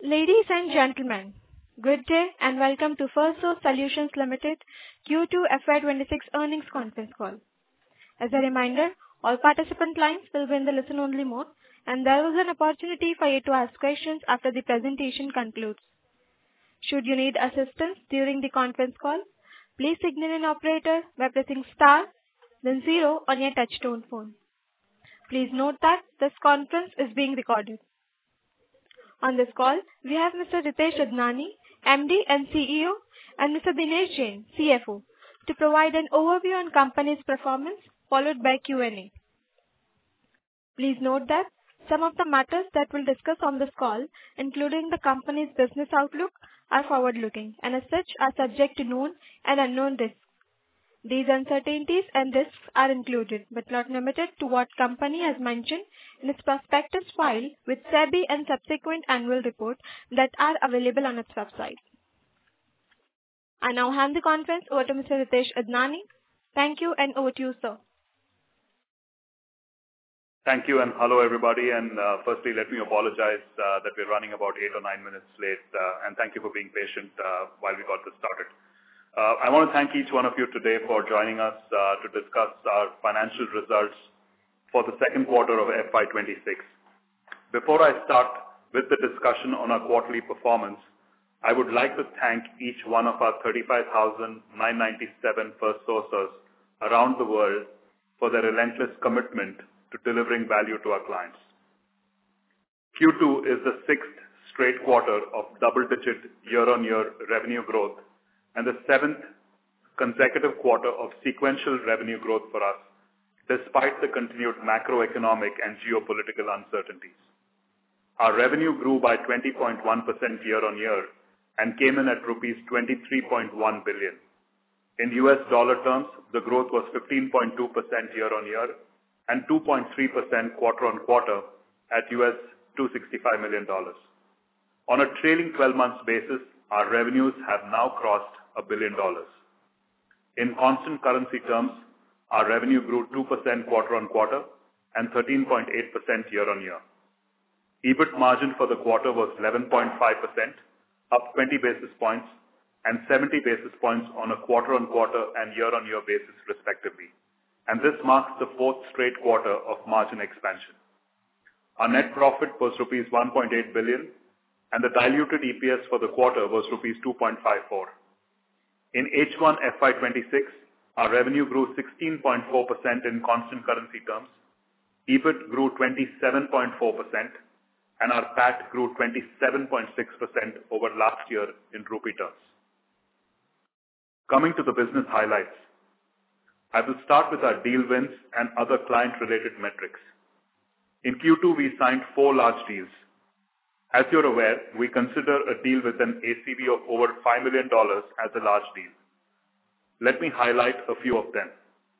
Ladies and gentlemen, good day and welcome to Firstsource Solutions Limited Q2 FY26 earnings conference call. As a reminder, all participant lines will be in the listen-only mode, and there is an opportunity for you to ask questions after the presentation concludes. Should you need assistance during the conference call, please signal an operator by pressing star, then 0 on your touch-tone phone. Please note that this conference is being recorded. On this call, we have Mr. Ritesh Idnani, MD and CEO, and Mr. Dinesh Jain, CFO, to provide an overview on company's performance, followed by Q&A. Please note that some of the matters that we'll discuss on this call, including the company's business outlook, are forward-looking and as such are subject to known and unknown risks. These uncertainties and risks are included, but not limited to what company has mentioned in its prospectus file with SEBI and subsequent annual report that are available on its website. I now hand the conference over to Mr. Ritesh Idnani. Thank you and over to you, sir. Thank you and hello everybody. And firstly, let me apologize that we're running about 8 or 9 minutes late. And thank you for being patient while we got this started. I want to thank each one of you today for joining us to discuss our financial results for the second quarter of FY26. Before I start with the discussion on our quarterly performance, I would like to thank each one of our 35,997 Firstsourcers around the world for their relentless commitment to delivering value to our clients. Q2 is the 6th straight quarter of double-digit year-on-year revenue growth and the 7th consecutive quarter of sequential revenue growth for us, despite the continued macroeconomic and geopolitical uncertainties. Our revenue grew by 20.1% year-on-year and came in at rupees 23.1 billion. In US dollar terms, the growth was 15.2% year-on-year and 2.3% quarter-on-quarter at US $265 million. On a trailing 12 months basis, our revenues have now crossed $1 billion. In constant currency terms, our revenue grew 2% quarter-on-quarter and 13.8% year-on-year. EBIT margin for the quarter was 11.5%, up 20 basis points and 70 basis points on a quarter-on-quarter and year-on-year basis respectively. And this marks the 4th straight quarter of margin expansion. Our net profit was rupees 1.8 billion and the diluted EPS for the quarter was rupees 2.54. In H1 FY26, our revenue grew 16.4% in constant currency terms, EBIT grew 27.4%, and our PAT grew 27.6% over last year in rupee terms. Coming to the business highlights, I will start with our deal wins and other client-related metrics. In Q2, we signed 4 large deals. As you're aware, we consider a deal with an ACV of over $5 million as a large deal. Let me highlight a few of them.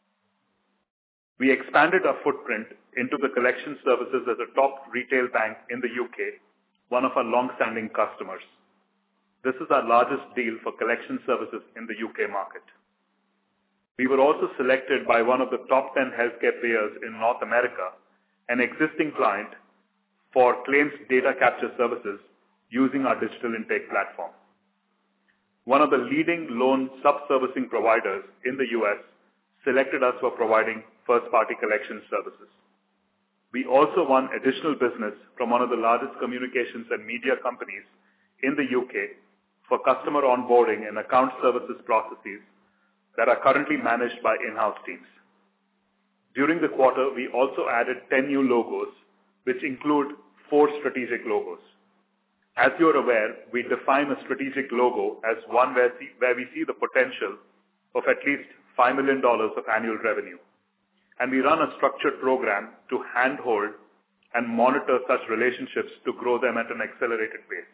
We expanded our footprint into the collection services as a top retail bank in the UK, one of our long-standing customers. This is our largest deal for collection services in the UK market. We were also selected by one of the top 10 healthcare payers in North America, an existing client, for claims data capture services using our digital intake platform. One of the leading loan sub-servicing providers in the US selected us for providing first-party collection services. We also won additional business from one of the largest communications and media companies in the UK for customer onboarding and account services processes that are currently managed by in-house teams. During the quarter, we also added 10 new logos, which include 4 strategic logos. As you're aware, we define a strategic logo as one where we see the potential of at least $5 million of annual revenue. And we run a structured program to handhold and monitor such relationships to grow them at an accelerated pace.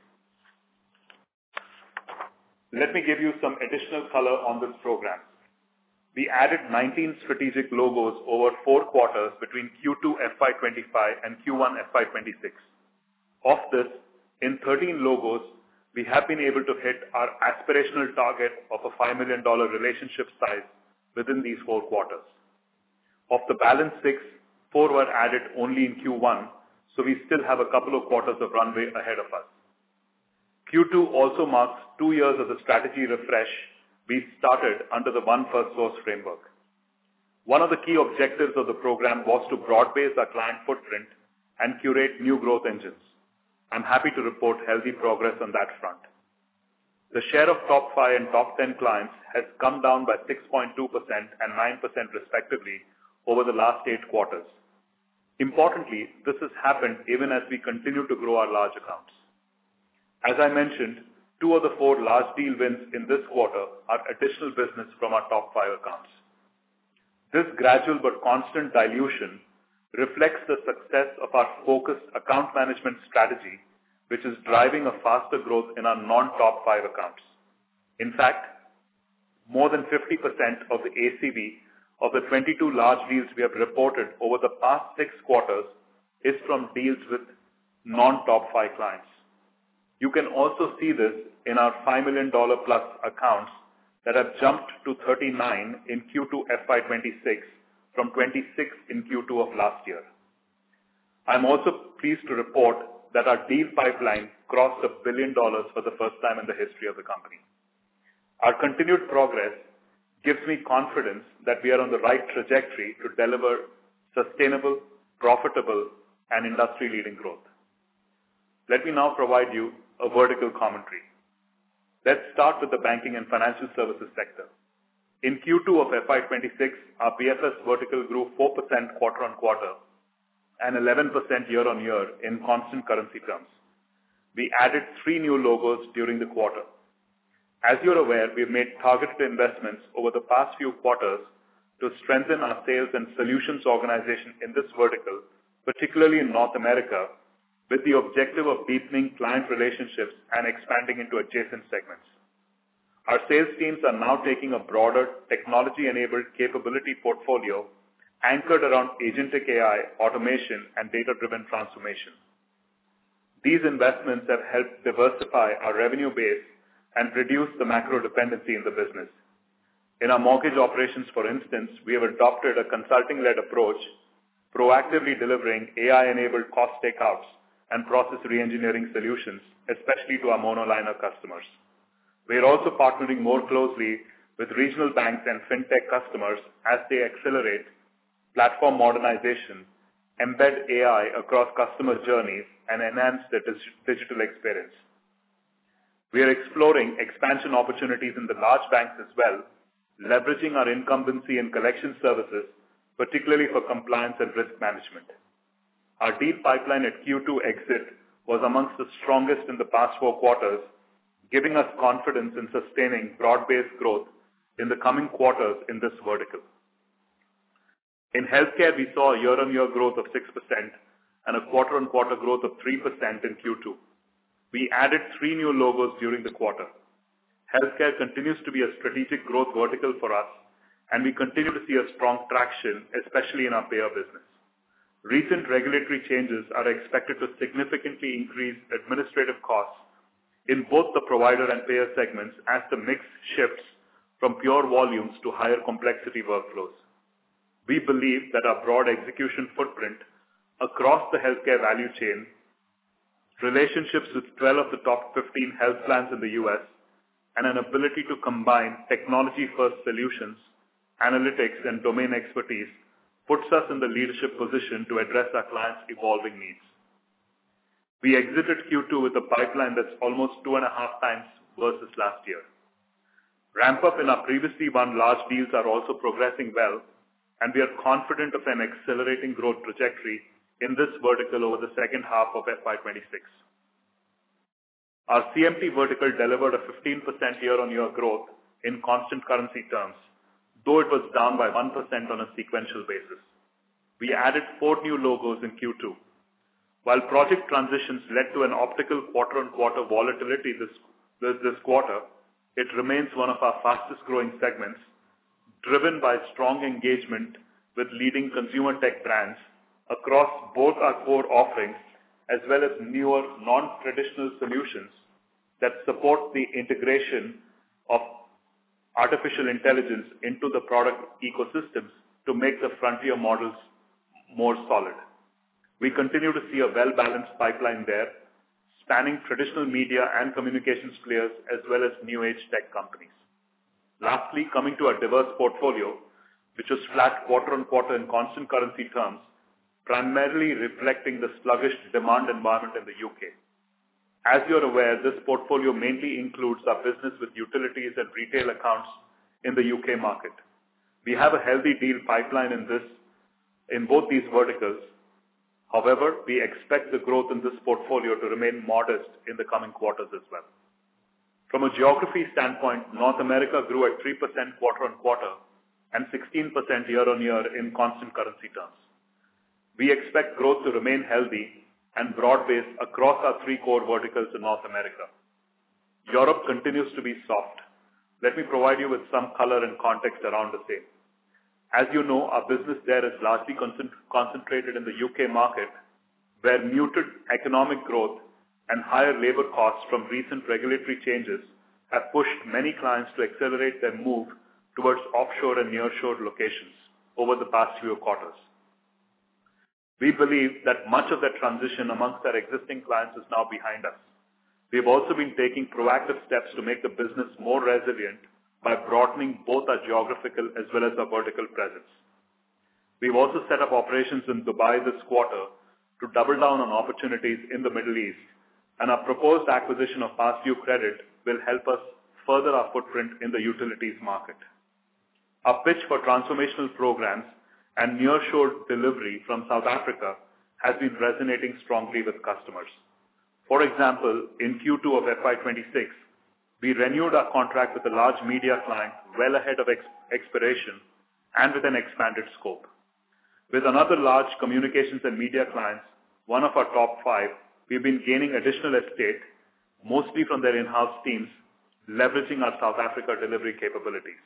Let me give you some additional color on this program. We added 19 strategic logos over 4 quarters between Q2 FY25 and Q1 FY26. Of this, in 13 logos, we have been able to hit our aspirational target of a $5 million relationship size within these 4 quarters. Of the balance 6, 4 were added only in Q1, so we still have a couple of quarters of runway ahead of us. Q2 also marks 2 years of the strategy refresh we started under the One Firstsource framework. One of the key objectives of the program was to broad-base our client footprint and curate new growth engines. I'm happy to report healthy progress on that front. The share of top 5 and top 10 clients has come down by 6.2% and 9% respectively over the last 8 quarters. Importantly, this has happened even as we continue to grow our large accounts. As I mentioned, 2 of the 4 large deal wins in this quarter are additional business from our top 5 accounts. This gradual but constant dilution reflects the success of our focused account management strategy, which is driving a faster growth in our non-top 5 accounts. In fact, more than 50% of the ACV of the 22 large deals we have reported over the past 6 quarters is from deals with non-top 5 clients. You can also see this in our $5 million plus accounts that have jumped to 39 in Q2 FY26 from 26 in Q2 of last year. I'm also pleased to report that our deal pipeline crossed $1 billion for the first time in the history of the company. Our continued progress gives me confidence that we are on the right trajectory to deliver sustainable, profitable, and industry-leading growth. Let me now provide you a vertical commentary. Let's start with the banking and financial services sector. In Q2 of FY26, our BFS vertical grew 4% quarter-on-quarter and 11% year-on-year in constant currency terms. We added 3 new logos during the quarter. As you're aware, we've made targeted investments over the past few quarters to strengthen our sales and solutions organization in this vertical, particularly in North America, with the objective of deepening client relationships and expanding into adjacent segments. Our sales teams are now taking a broader technology-enabled capability portfolio anchored around agentic AI, automation, and data-driven transformation. These investments have helped diversify our revenue base and reduce the macro dependency in the business. In our mortgage operations, for instance, we have adopted a consulting-led approach, proactively delivering AI-enabled cost takeouts and process reengineering solutions, especially to our monoliner customers. We are also partnering more closely with regional banks and fintech customers as they accelerate platform modernization, embed AI across customer journeys, and enhance the digital experience. We are exploring expansion opportunities in the large banks as well, leveraging our incumbency in collection services, particularly for compliance and risk management. Our deal pipeline at Q2 exit was amongst the strongest in the past 4 quarters, giving us confidence in sustaining broad-based growth in the coming quarters in this vertical. In healthcare, we saw a year-on-year growth of 6% and a quarter-on-quarter growth of 3% in Q2. We added 3 new logos during the quarter. Healthcare continues to be a strategic growth vertical for us, and we continue to see a strong traction, especially in our payer business. Recent regulatory changes are expected to significantly increase administrative costs in both the provider and payer segments as the mix shifts from pure volumes to higher complexity workflows. We believe that our broad execution footprint across the healthcare value chain, relationships with 12 of the top 15 health plans in the US, and an ability to combine technology-first solutions, analytics, and domain expertise puts us in the leadership position to address our clients' evolving needs. We exited Q2 with a pipeline that's almost 2.5 times versus last year. Ramp-up in our previously won large deals are also progressing well, and we are confident of an accelerating growth trajectory in this vertical over the second half of FY26. Our CMT vertical delivered a 15% year-on-year growth in constant currency terms, though it was down by 1% on a sequential basis. We added 4 new logos in Q2. While project transitions led to an optical quarter-on-quarter volatility this quarter, it remains one of our fastest-growing segments, driven by strong engagement with leading consumer tech brands across both our core offerings as well as newer non-traditional solutions that support the integration of artificial intelligence into the product ecosystems to make the frontier models more solid. We continue to see a well-balanced pipeline there, spanning traditional media and communications players as well as new age tech companies. Lastly, coming to our diverse portfolio, which was flat quarter-on-quarter in constant currency terms, primarily reflecting the sluggish demand environment in the UK. As you're aware, this portfolio mainly includes our business with utilities and retail accounts in the UK market. We have a healthy deal pipeline in both these verticals. However, we expect the growth in this portfolio to remain modest in the coming quarters as well. From a geography standpoint, North America grew at 3% quarter-on-quarter and 16% year-on-year in constant currency terms. We expect growth to remain healthy and broad-based across our three core verticals in North America. Europe continues to be soft. Let me provide you with some color and context around the same. As you know, our business there is largely concentrated in the UK market, where muted economic growth and higher labor costs from recent regulatory changes have pushed many clients to accelerate their move towards offshore and nearshore locations over the past few quarters. We believe that much of that transition amongst our existing clients is now behind us. We have also been taking proactive steps to make the business more resilient by broadening both our geographical as well as our vertical presence. We've also set up operations in Dubai this quarter to double down on opportunities in the Middle East, and our proposed acquisition of Pastdue Credit will help us further our footprint in the utilities market. Our pitch for transformational programs and nearshore delivery from South Africa has been resonating strongly with customers. For example, in Q2 of FY26, we renewed our contract with a large media client well ahead of expiration and with an expanded scope. With another large communications and media clients, one of our top 5, we've been gaining additional estate, mostly from their in-house teams, leveraging our South Africa delivery capabilities.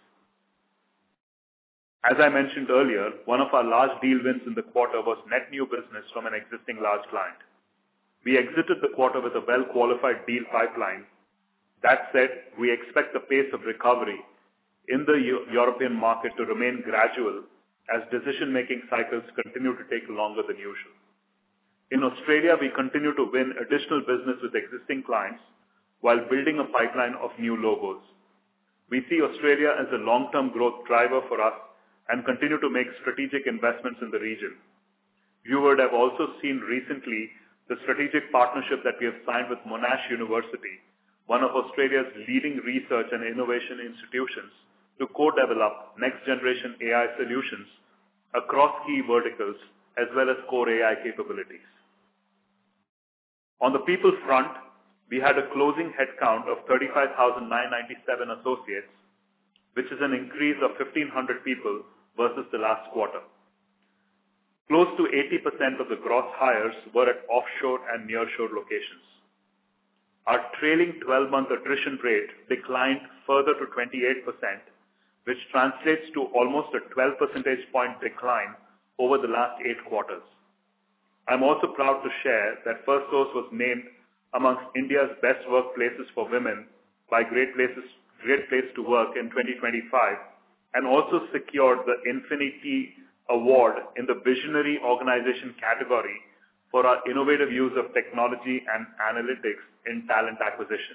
As I mentioned earlier, one of our large deal wins in the quarter was net new business from an existing large client. We exited the quarter with a well-qualified deal pipeline. That said, we expect the pace of recovery in the European market to remain gradual as decision-making cycles continue to take longer than usual. In Australia, we continue to win additional business with existing clients while building a pipeline of new logos. We see Australia as a long-term growth driver for us and continue to make strategic investments in the region. You would have also seen recently the strategic partnership that we have signed with Monash University, one of Australia's leading research and innovation institutions, to co-develop next-generation AI solutions across key verticals as well as core AI capabilities. On the people front, we had a closing headcount of 35,997 associates, which is an increase of 1,500 people versus the last quarter. Close to 80% of the gross hires were at offshore and nearshore locations. Our trailing 12-month attrition rate declined further to 28%, which translates to almost a 12 percentage point decline over the last 8 quarters. I'm also proud to share that Firstsource was named amongst India's best workplaces for women by Great Place to Work in 2025, and also secured the Infinity Award in the Visionary Organization category for our innovative use of technology and analytics in talent acquisition.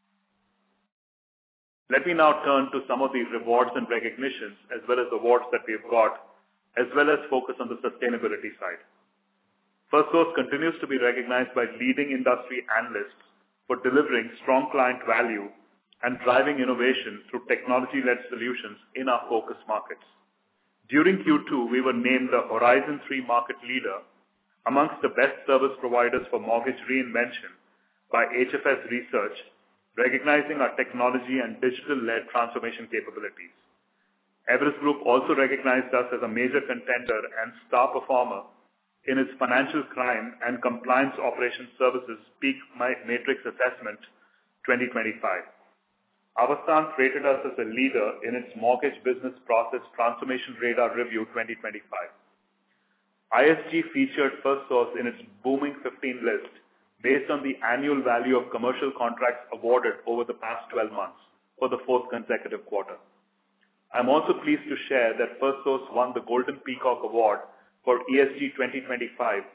Let me now turn to some of the rewards and recognitions as well as awards that we've got, as well as focus on the sustainability side. Firstsource continues to be recognized by leading industry analysts for delivering strong client value and driving innovation through technology-led solutions in our focus markets. During Q2, we were named the Horizon 3 market leader amongst the best service providers for mortgage reinvention by HFS Research, recognizing our technology and digital-led transformation capabilities. Everest Group also recognized us as a major contender and star performer in its financial crime and compliance operations services PEAK Matrix Assessment 2025. Avasant rated us as a leader in its Mortgage Business Process Transformation Radar Review 2025. ISG featured Firstsource in its Booming 15 list based on the annual value of commercial contracts awarded over the past 12 months for the 4th consecutive quarter. I'm also pleased to share that Firstsource won the Golden Peacock Award for ESG 2025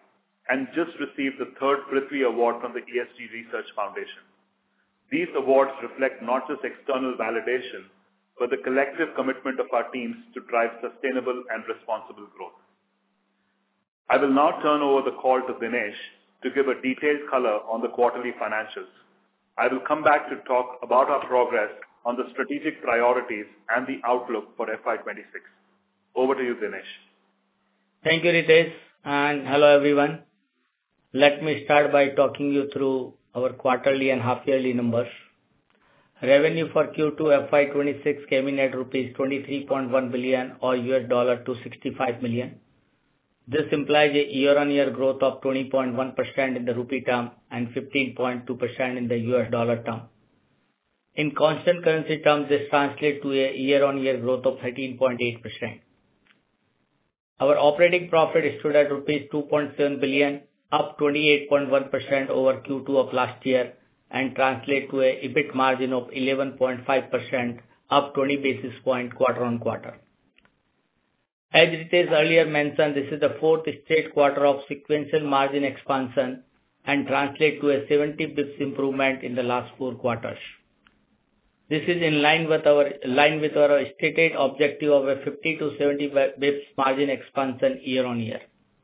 and just received the third Prithvi Award from the ESG Research Foundation. These awards reflect not just external validation, but the collective commitment of our teams to drive sustainable and responsible growth. I will now turn over the call to Dinesh to give a detailed color on the quarterly financials. I will come back to talk about our progress on the strategic priorities and the outlook for FY26. Over to you, Dinesh. Thank you, Ritesh, and hello everyone. Let me start by talking you through our quarterly and half-yearly numbers. Revenue for Q2 FY26 came in at rupees 23.1 billion or $265 million. This implies a year-on-year growth of 20.1% in the rupee term and 15.2% in the US dollar term. In constant currency terms, this translates to a year-on-year growth of 13.8%. Our operating profit stood at rupees 2.7 billion, up 28.1% over Q2 of last year, and translate to a EBIT margin of 11.5%, up 20 basis points quarter on quarter. As Ritesh earlier mentioned, this is the fourth straight quarter of sequential margin expansion and translate to a 70 bps improvement in the last 4 quarters. This is in line with our stated objective of a 50 to 70 bps margin expansion year on year.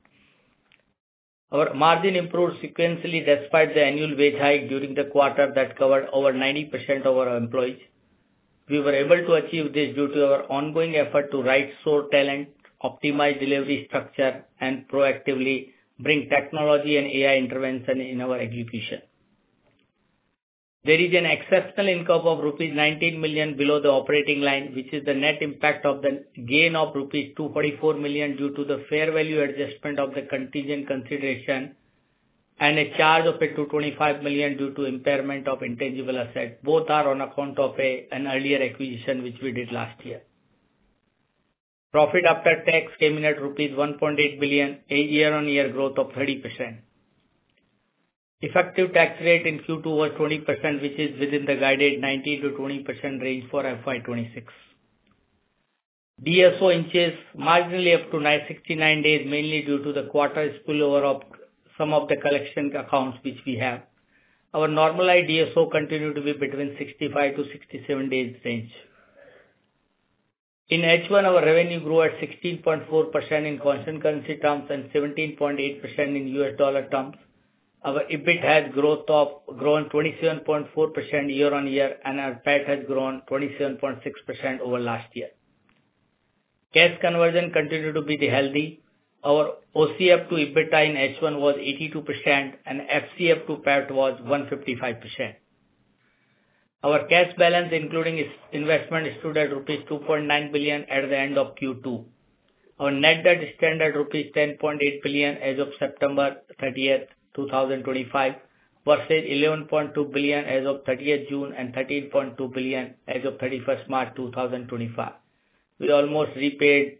Our margin improved sequentially despite the annual wage hike during the quarter that covered over 90% of our employees. We were able to achieve this due to our ongoing effort to right-source talent, optimize delivery structure, and proactively bring technology and AI intervention in our execution. There is an exceptional income of rupees 19 million below the operating line, which is the net impact of the gain of rupees 244 million due to the fair value adjustment of the contingent consideration and a charge of 225 million due to impairment of intangible assets. Both are on account of an earlier acquisition which we did last year. Profit after tax came in at rupees 1.8 billion, a year-on-year growth of 30%. Effective tax rate in Q2 was 20%, which is within the guided 19 to 20% range for FY26. DSO inches marginally up to 69 days, mainly due to the quarter spillover of some of the collection accounts which we have. Our normalized DSO continued to be between 65 to 67 days range. In H1, our revenue grew at 16.4% in constant currency terms and 17.8% in US dollar terms. Our EBIT has grown 27.4% year on year, and our PAT has grown 27.6% over last year. Cash conversion continued to be healthy. Our OCF to EBITDA in H1 was 82% and FCF to PAT was 155%. Our cash balance, including investment, stood at rupees 2.9 billion at the end of Q2. Our net debt stands at rupees 10.8 billion as of September 30th, 2025 versus 11.2 billion as of 30th June and 13.2 billion as of 31st March 2025. We almost repaid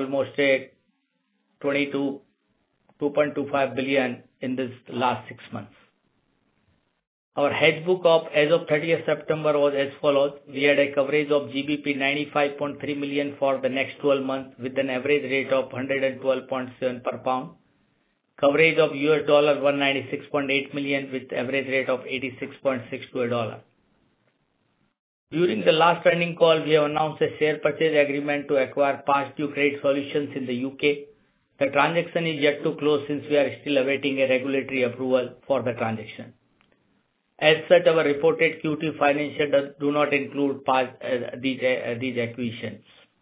2.25 billion in this last 6 months. Our hedge book as of 30th September was as follows. We had a coverage of GBP 95.3 million for the next 12 months with an average rate of 112.7 per pound. Coverage of US dollar 196.8 million with average rate of 86.6 to a dollar. During the last earnings call, we have announced a share purchase agreement to acquire Past Due Credit Solutions in the UK. The transaction is yet to close since we are still awaiting a regulatory approval for the transaction. As such, our reported Q2 financials do not include these acquisitions.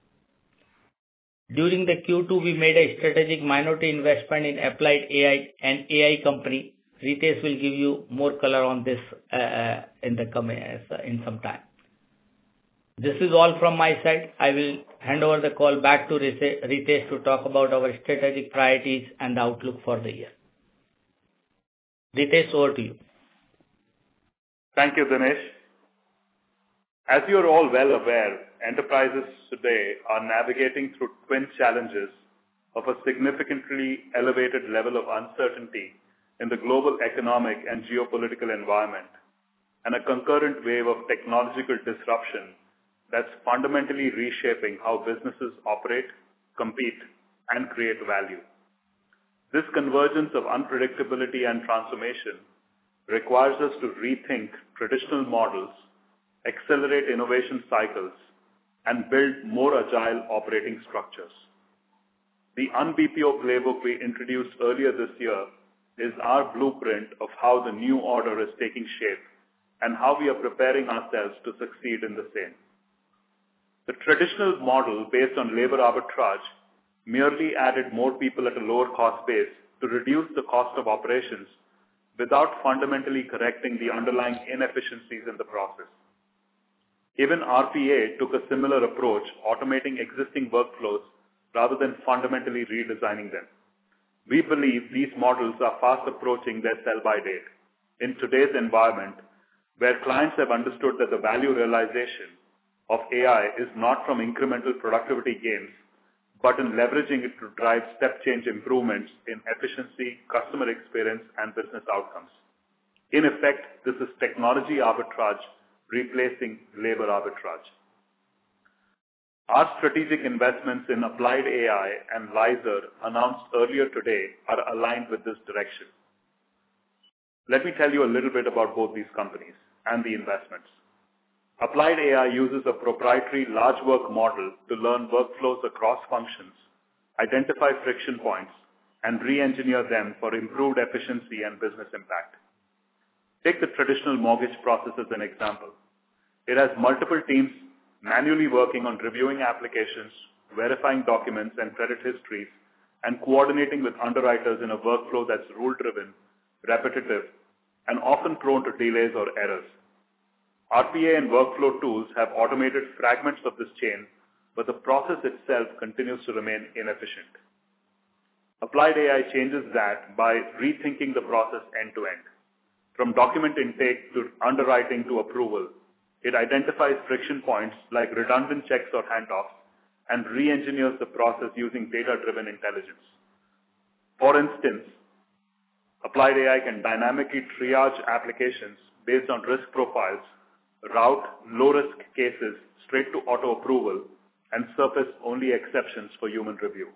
During the Q2, we made a strategic minority investment in Applied AI, an AI company. Ritesh will give you more color on this in some time. This is all from my side. I will hand over the call back to Ritesh to talk about our strategic priorities and the outlook for the year. Ritesh, over to you. Thank you, Dinesh. As you are all well aware, enterprises today are navigating through twin challenges of a significantly elevated level of uncertainty in the global economic and geopolitical environment and a concurrent wave of technological disruption that's fundamentally reshaping how businesses operate, compete, and create value. This convergence of unpredictability and transformation requires us to rethink traditional models, accelerate innovation cycles, and build more agile operating structures. The un-BPO playbook we introduced earlier this year is our blueprint of how the new order is taking shape and how we are preparing ourselves to succeed in the same. The traditional model based on labor arbitrage merely added more people at a lower cost base to reduce the cost of operations without fundamentally correcting the underlying inefficiencies in the process. Even RPA took a similar approach, automating existing workflows rather than fundamentally redesigning them. We believe these models are fast approaching their sell-by date. In today's environment, where clients have understood that the value realization of AI is not from incremental productivity gains, but in leveraging it to drive step change improvements in efficiency, customer experience, and business outcomes. In effect, this is technology arbitrage replacing labor arbitrage. Our strategic investments in Applied AI and Lyzr announced earlier today are aligned with this direction. Let me tell you a little bit about both these companies and the investments. Applied AI uses a proprietary large work model to learn workflows across functions, identify friction points, and re-engineer them for improved efficiency and business impact. Take the traditional mortgage process as an example. It has multiple teams manually working on reviewing applications, verifying documents and credit histories, and coordinating with underwriters in a workflow that's rule-driven, repetitive, and often prone to delays or errors. RPA and workflow tools have automated fragments of this chain, but the process itself continues to remain inefficient. Applied AI changes that by rethinking the process end-to-end. From document intake to underwriting to approval, it identifies friction points like redundant checks or handoffs and re-engineers the process using data-driven intelligence. For instance, Applied AI can dynamically triage applications based on risk profiles, route low-risk cases straight to auto-approval, and surface only exceptions for human review.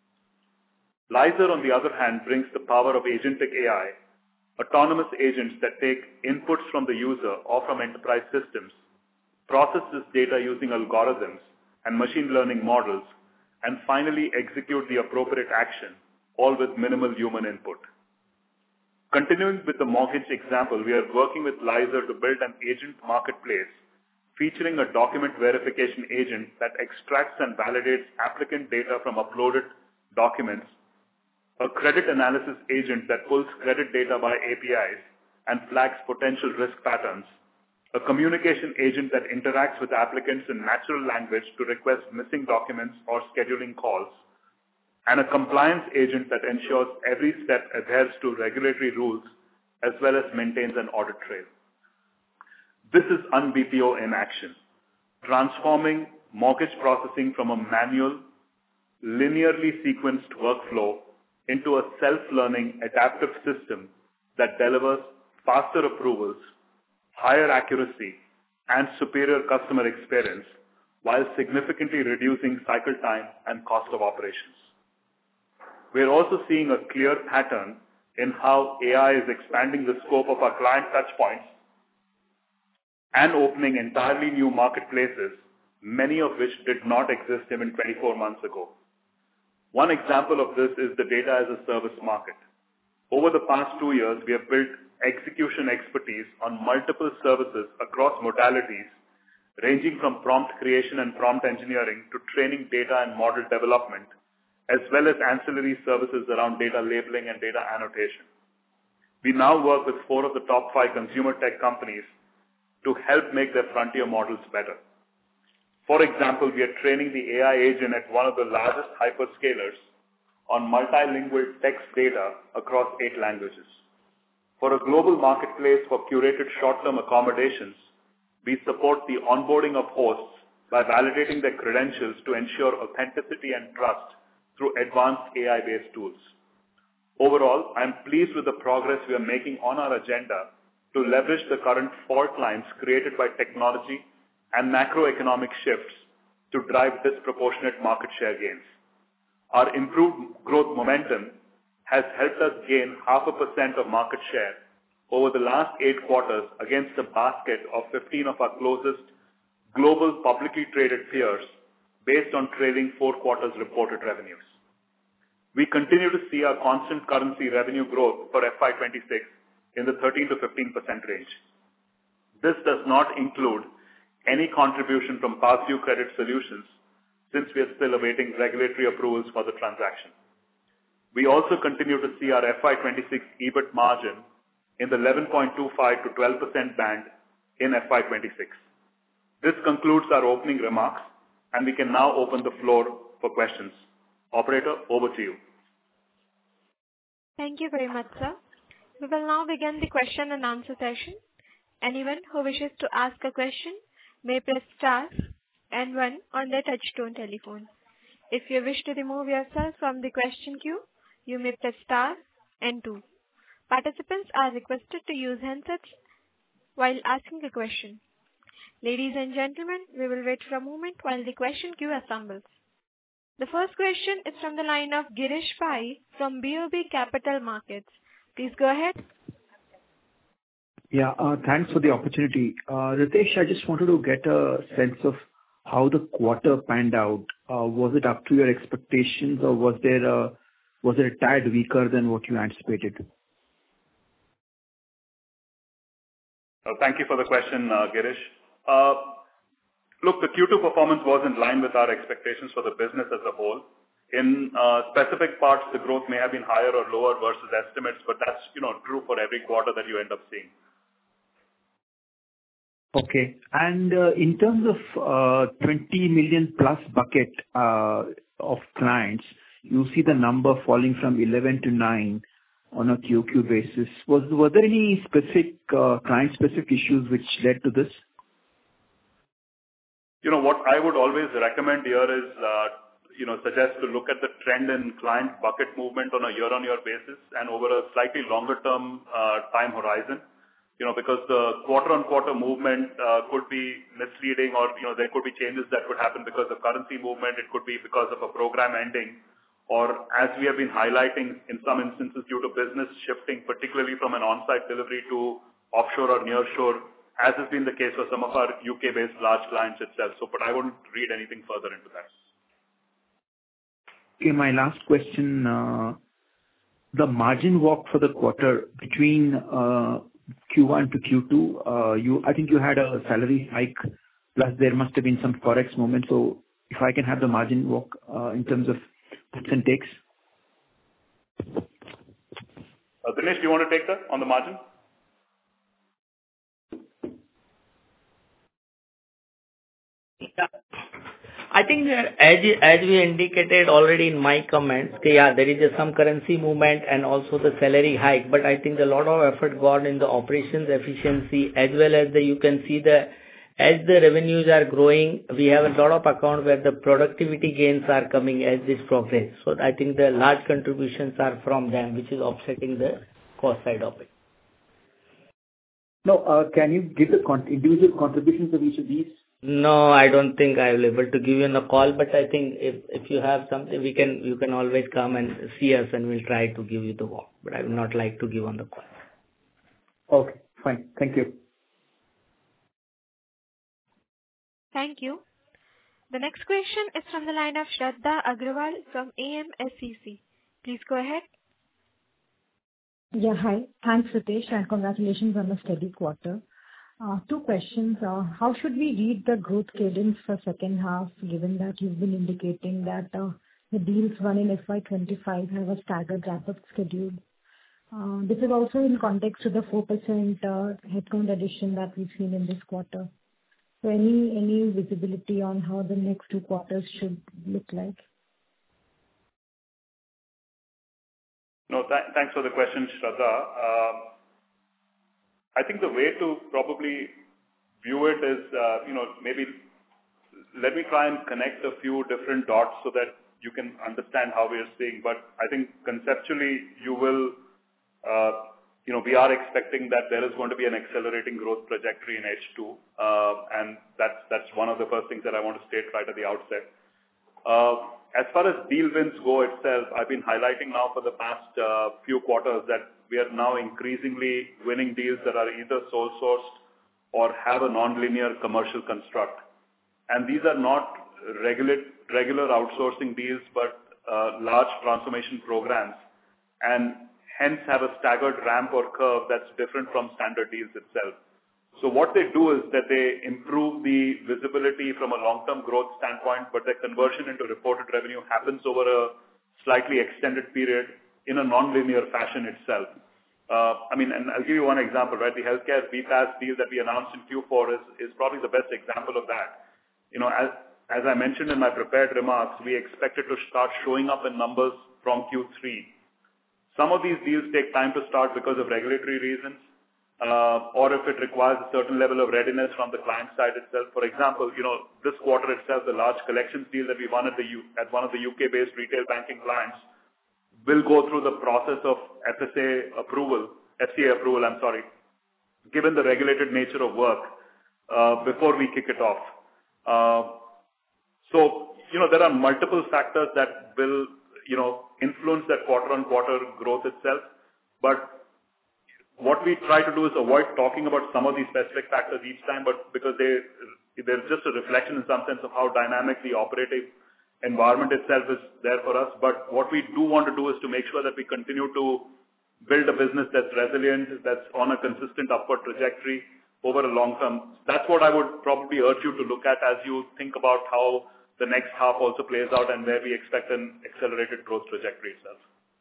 Lyzr, on the other hand, brings the power of agentic AI, autonomous agents that take inputs from the user or from enterprise systems, process this data using algorithms and machine learning models, and finally execute the appropriate action, all with minimal human input. Continuing with the mortgage example, we are working with Lyzr to build an agent marketplace featuring a document verification agent that extracts and validates applicant data from uploaded documents, a credit analysis agent that pulls credit data by APIs and flags potential risk patterns, a communication agent that interacts with applicants in natural language to request missing documents or scheduling calls, and a compliance agent that ensures every step adheres to regulatory rules as well as maintains an audit trail. This is un-BPO in action, transforming mortgage processing from a manual, linearly sequenced workflow into a self-learning adaptive system that delivers faster approvals, higher accuracy, and superior customer experience while significantly reducing cycle time and cost of operations. We are also seeing a clear pattern in how AI is expanding the scope of our client touchpoints and opening entirely new marketplaces, many of which did not exist even 24 months ago. One example of this is the data as a service market. Over the past 2 years, we have built execution expertise on multiple services across modalities, ranging from prompt creation and prompt engineering to training data and model development, as well as ancillary services around data labeling and data annotation. We now work with 4 of the top 5 consumer tech companies to help make their frontier models better. For example, we are training the AI agent at one of the largest hyperscalers on multilingual text data across 8 languages. For a global marketplace for curated short-term accommodations, we support the onboarding of hosts by validating their credentials to ensure authenticity and trust through advanced AI-based tools. Overall, I am pleased with the progress we are making on our agenda to leverage the current fault lines created by technology and macroeconomic shifts to drive disproportionate market share gains. Our improved growth momentum has helped us gain 0.5% of market share over the last 8 quarters against a basket of 15 of our closest global publicly traded peers based on trailing 4 quarters reported revenues. We continue to see our constant currency revenue growth for FY26 in the 13 to 15% range. This does not include any contribution from past due credit solutions since we are still awaiting regulatory approvals for the transaction. We also continue to see our FY26 EBIT margin in the 11.25 to 12% band in FY26. This concludes our opening remarks, and we can now open the floor for questions. Operator, over to you. Thank you very much, sir. We will now begin the question and answer session. Anyone who wishes to ask a question may press star and 1 on their touchtone telephone. If you wish to remove yourself from the question queue, you may press star and 2. Participants are requested to use handsets while asking a question. Ladies and gentlemen, we will wait for a moment while the question queue assembles. The first question is from the line of Girish Pai from BOB Capital Markets. Please go ahead. Yeah, thanks for the opportunity. Ritesh, I just wanted to get a sense of how the quarter panned out. Was it up to your expectations, or was it a tad weaker than what you anticipated? Thank you for the question, Girish. Look, the Q2 performance was in line with our expectations for the business as a whole. In specific parts, the growth may have been higher or lower versus estimates, but that's true for every quarter that you end up seeing. Okay. And in terms of 20 million plus bucket of clients, you see the number falling from 11 to 9 on a QQ basis. Were there any specific client-specific issues which led to this? What I would always recommend here is, suggest to look at the trend in client bucket movement on a year-on-year basis and over a slightly longer-term time horizon. Because the quarter-on-quarter movement could be misleading, or there could be changes that could happen because of currency movement. It could be because of a program ending, or as we have been highlighting in some instances due to business shifting, particularly from an on-site delivery to offshore or nearshore, as has been the case for some of our UK-based large clients itself. But I wouldn't read anything further into that. Okay, my last question. The margin walk for the quarter between Q1 to Q2, I think you had a salary hike, plus there must have been some forex movement. So if I can have the margin walk in terms of puts and takes. Dinesh, do you want to take that on the margin? Yeah. I think that as we indicated already in my comments, there is some currency movement and also the salary hike, but I think a lot of effort gone in the operations efficiency, as well as you can see as the revenues are growing, we have a lot of account where the productivity gains are coming as this progress. So I think the large contributions are from them, which is offsetting the cost side of it. No, can you give the individual contributions of each of these? No, I don't think I will be able to give you in the call, but I think if you have something, you can always come and see us and we'll try to give you the walk, but I would not like to give on the call. Okay, fine. Thank you. Thank you. The next question is from the line of Shraddha Agrawal from AMSCC. Please go ahead. Yeah, hi. Thanks, Ritesh, and congratulations on a steady quarter. 2 questions. How should we read the growth cadence for second half, given that you've been indicating that the deals won in FY25 have a staggered wrap-up schedule? This is also in context to the 4% headcount addition that we've seen in this quarter. So any visibility on how the next 2 quarters should look like? No, thanks for the question, Shraddha. I think the way to probably view it is, maybe let me try and connect a few different dots so that you can understand how we are seeing. But I think conceptually, you will, we are expecting that there is going to be an accelerating growth trajectory in H2. And that's one of the first things that I want to state right at the outset. As far as deal wins go itself, I've been highlighting now for the past few quarters that we are now increasingly winning deals that are either sole sourced or have a non-linear commercial construct. And these are not regular outsourcing deals, but large transformation programs, and hence have a staggered ramp or curve that's different from standard deals itself. So what they do is that they improve the visibility from a long-term growth standpoint, but their conversion into reported revenue happens over a slightly extended period in a non-linear fashion itself. And I'll give you one example, right? The healthcare BPaaS deal that we announced in Q4 is probably the best example of that. As I mentioned in my prepared remarks, we expect it to start showing up in numbers from Q3. Some of these deals take time to start because of regulatory reasons, or if it requires a certain level of readiness from the client side itself. For example, this quarter itself, the large collections deal that we won at one of the UK-based retail banking clients will go through the process of FCA approval, given the regulated nature of work, before we kick it off. So there are multiple factors that will, influence that quarter-on-quarter growth itself. But what we try to do is avoid talking about some of these specific factors each time, but because they're just a reflection in some sense of how dynamic the operating environment itself is there for us. But what we do want to do is to make sure that we continue to build a business that's resilient, that's on a consistent upward trajectory over a long term. That's what I would probably urge you to look at as you think about how the next half also plays out and where we expect an accelerated growth trajectory itself.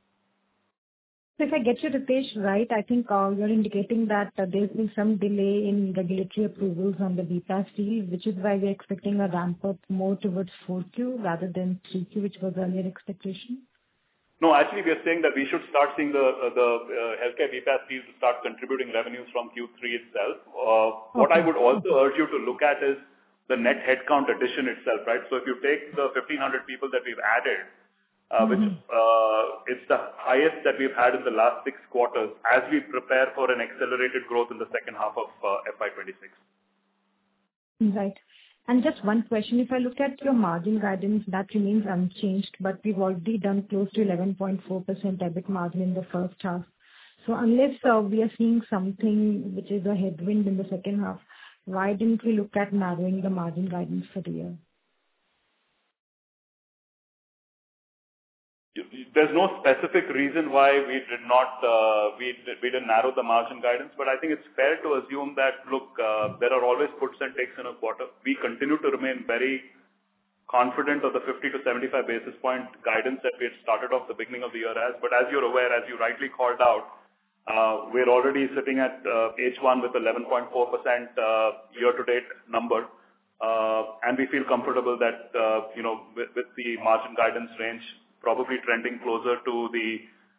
So if I get you, Ritesh, right, I think you're indicating that there's been some delay in regulatory approvals on the BPaaS deal, which is why we're expecting a ramp up more towards 4Q rather than 3Q, which was earlier expectation. No, actually, we are saying that we should start seeing the healthcare BPaaS deals start contributing revenues from Q3 itself. What I would also urge you to look at is the net headcount addition itself, right? So if you take the 1,500 people that we've added, which it's the highest that we've had in the last 6 quarters as we prepare for an accelerated growth in the second half of FY26. Right. And just one question, if I look at your margin guidance, that remains unchanged, but we've already done close to 11.4% EBIT margin in the first half. So unless we are seeing something which is a headwind in the second half, why didn't we look at narrowing the margin guidance for the year? There's no specific reason why we did not we didn't narrow the margin guidance, but I think it's fair to assume that there are always puts and takes in a quarter. We continue to remain very confident of the 50 to 75 basis point guidance that we had started off the beginning of the year as. But as you're aware, as you rightly called out, we're already sitting at H1 with 11.4% year-to-date number, and we feel comfortable that with the margin guidance range probably trending closer to the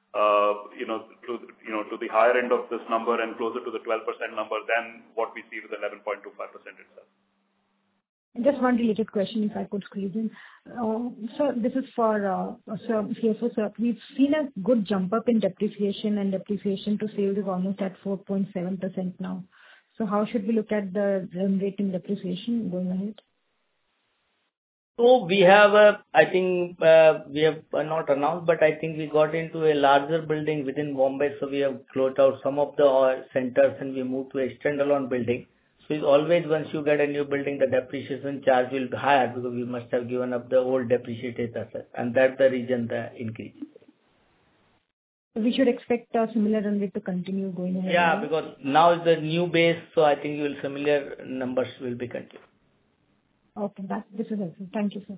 to the higher end of this number and closer to the 12% number than what we see with 11.25% itself. Just one related question, if I could squeeze in. So this is for CFO, sir. We've seen a good jump up in depreciation, and depreciation to sales is almost at 4.7% now. So how should we look at the run rate in depreciation going ahead? So we have, I think we have not announced, but I think we got into a larger building within Bombay. So we have closed out some of the centers and we moved to a standalone building. So it's always once you get a new building, the depreciation charge will be higher because we must have given up the old depreciated assets. And that's the reason the increase. We should expect a similar run rate to continue going ahead. Yeah, because now is the new base. So I think similar numbers will be continued. Okay, this is helpful. Thank you, sir.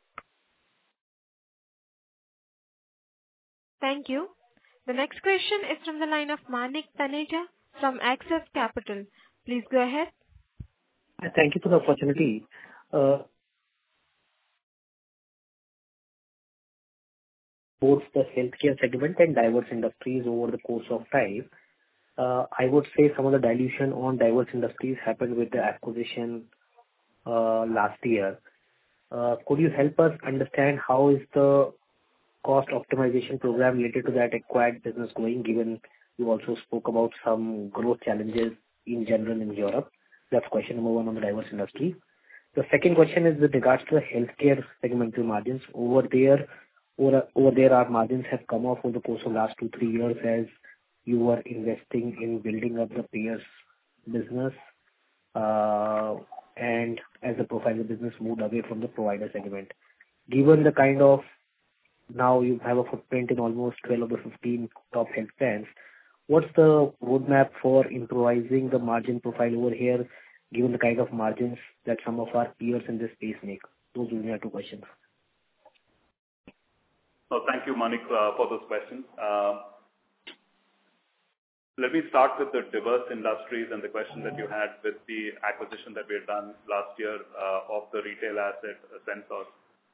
Thank you. The next question is from the line of Manik Taneja from Axis Capital. Please go ahead. Thank you for the opportunity. Both the healthcare segment and diverse industries over the course of time. I would say some of the dilution on diverse industries happened with the acquisition last year. Could you help us understand how is the cost optimization program related to that acquired business going, given you also spoke about some growth challenges in general in Europe? That's question number one on the diverse industry. The second question is with regards to the healthcare segmental margins. Over there, our margins have come off over the course of last 2-3 years as you were investing in building up the payers business, and as the profile of the business moved away from the provider segment. Given the kind of now you have a footprint in almost 12 of the 15 top health plans, what's the roadmap for improvising the margin profile over here, given the kind of margins that some of our peers in this space make? Those will be my two questions. So thank you, Manik, for those questions. Let me start with the diverse industries and the question that you had with the acquisition that we had done last year of the retail asset Sensos.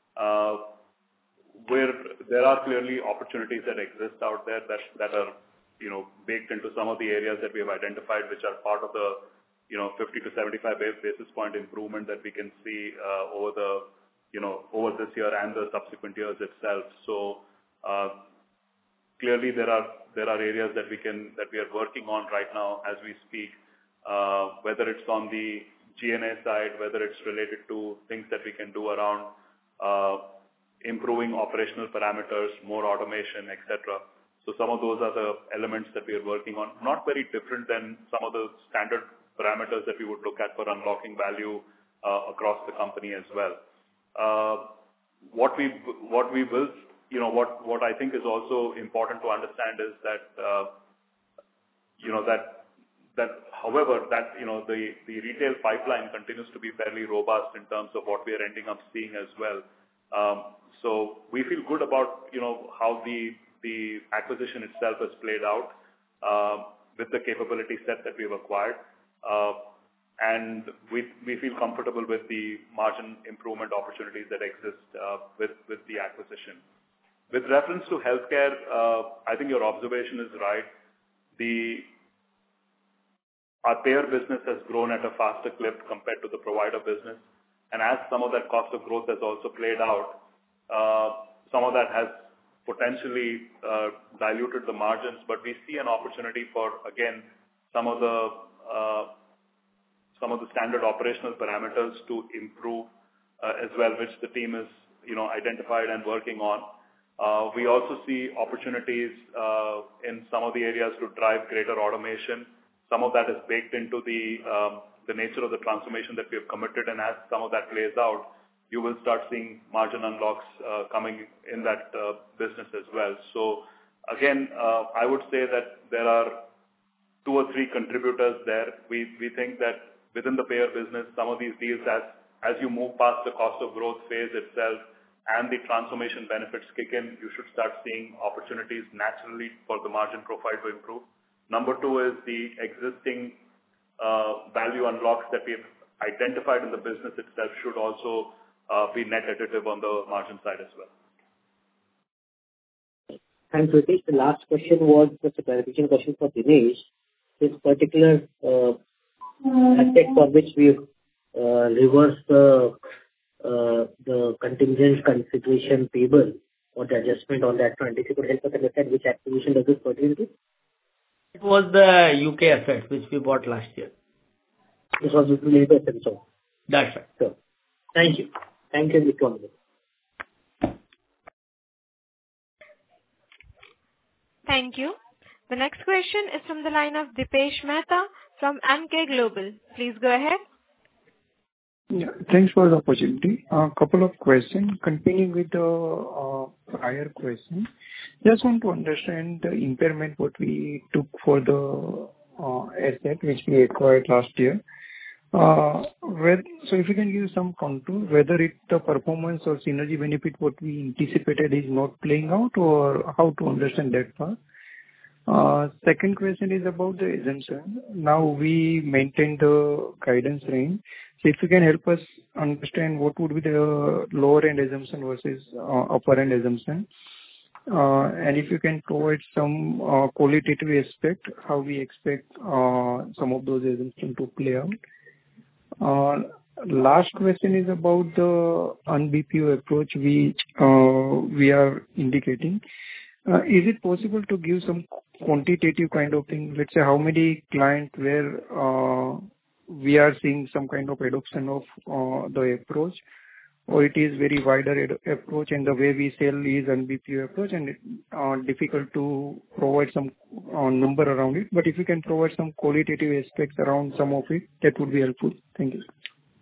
Where there are clearly opportunities that exist out there that are baked into some of the areas that we have identified, which are part of the 50 to 75 basis point improvement that we can see over the over this year and the subsequent years itself. So clearly there are areas that we are working on right now as we speak, whether it's on the G&A side, whether it's related to things that we can do around improving operational parameters, more automation, etc. So some of those are the elements that we are working on. Not very different than some of the standard parameters that we would look at for unlocking value across the company as well. What I think is also important to understand is that however the retail pipeline continues to be fairly robust in terms of what we are ending up seeing as well. So we feel good about how the acquisition itself has played out with the capability set that we've acquired. And we feel comfortable with the margin improvement opportunities that exist with the acquisition. With reference to healthcare, I think your observation is right. Our payer business has grown at a faster clip compared to the provider business. And as some of that cost of growth has also played out, some of that has potentially diluted the margins. But we see an opportunity for, again, some of the standard operational parameters to improve as well, which the team is identified and working on. We also see opportunities in some of the areas to drive greater automation. Some of that is baked into the nature of the transformation that we have committed, and as some of that plays out, you will start seeing margin unlocks coming in that business as well. So again, I would say that there are 2 or 3 contributors there. We think that within the payer business, some of these deals, as you move past the cost of growth phase itself and the transformation benefits kick in, you should start seeing opportunities naturally for the margin profile to improve. Number 2 is the existing value unlocks that we have identified in the business itself should also be net additive on the margin side as well. Thanks, Ritesh. The last question was just a clarification question for Dinesh. This particular aspect for which we reversed the contingent consideration payable or the adjustment on that front. If you could help us understand which acquisition does this pertain to? It was the UK asset which we bought last year. This was with the Sensos. That's right. Sure. Thank you. Thank you, Mr. Amit. Thank you. The next question is from the line of Dipesh Mehta from Emkay Global. Please go ahead. Yeah, thanks for the opportunity. A couple of questions. Continuing with the prior question, just want to understand the impairment what we took for the asset which we acquired last year. So if you can give some contour, whether it's the performance or synergy benefit what we anticipated is not playing out, or how to understand that part. Second question is about the assumption. Now we maintain the guidance range. So if you can help us understand what would be the lower end assumption versus upper end assumption. And if you can provide some qualitative aspect, how we expect some of those assumptions to play out. Last question is about the un-BPO approach we are indicating. Is it possible to give some quantitative kind of thing? Let's say how many clients were we are seeing some kind of adoption of the approach, or it is very wider approach, and the way we sell is un-BPO approach, and difficult to provide some number around it. But if you can provide some qualitative aspects around some of it, that would be helpful. Thank you.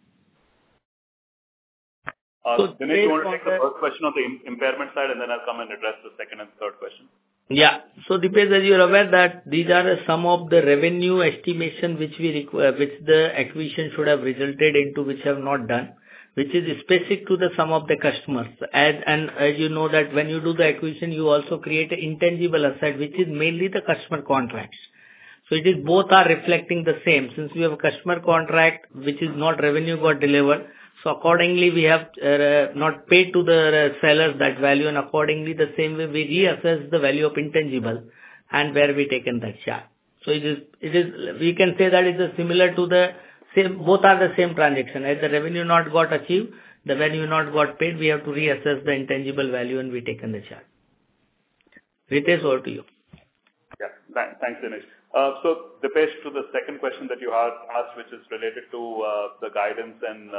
Dinesh, you want to take the first question on the impairment side, and then I'll come and address the second and third question. Yeah. So Dipesh, as you're aware that these are some of the revenue estimation which we require, which the acquisition should have resulted into, which have not done, which is specific to the some of the customers. As you know that when you do the acquisition, you also create an intangible asset, which is mainly the customer contracts. So it is both are reflecting the same. Since we have a customer contract which is not revenue got delivered, so accordingly we have not paid to the sellers that value, and accordingly the same way we reassess the value of intangible and where we taken that charge. So it is we can say that it is similar to the same, both are the same transaction. As the revenue not got achieved, the value not got paid, we have to reassess the intangible value and we taken the charge. Ritesh, over to you. Yeah, thanks Dinesh. So Dipesh, to the second question that you asked, which is related to the guidance and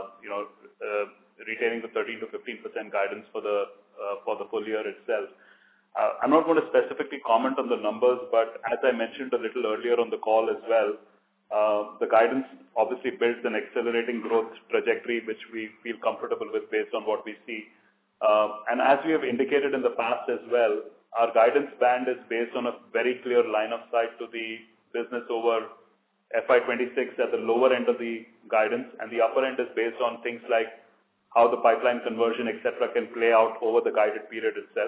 retaining the 13 to 15% guidance for the full year itself. I'm not going to specifically comment on the numbers, but as I mentioned a little earlier on the call as well, the guidance obviously builds an accelerating growth trajectory, which we feel comfortable with based on what we see. And as we have indicated in the past as well, our guidance band is based on a very clear line of sight to the business over FY26 at the lower end of the guidance, and the upper end is based on things like how the pipeline conversion, etc., can play out over the guided period itself.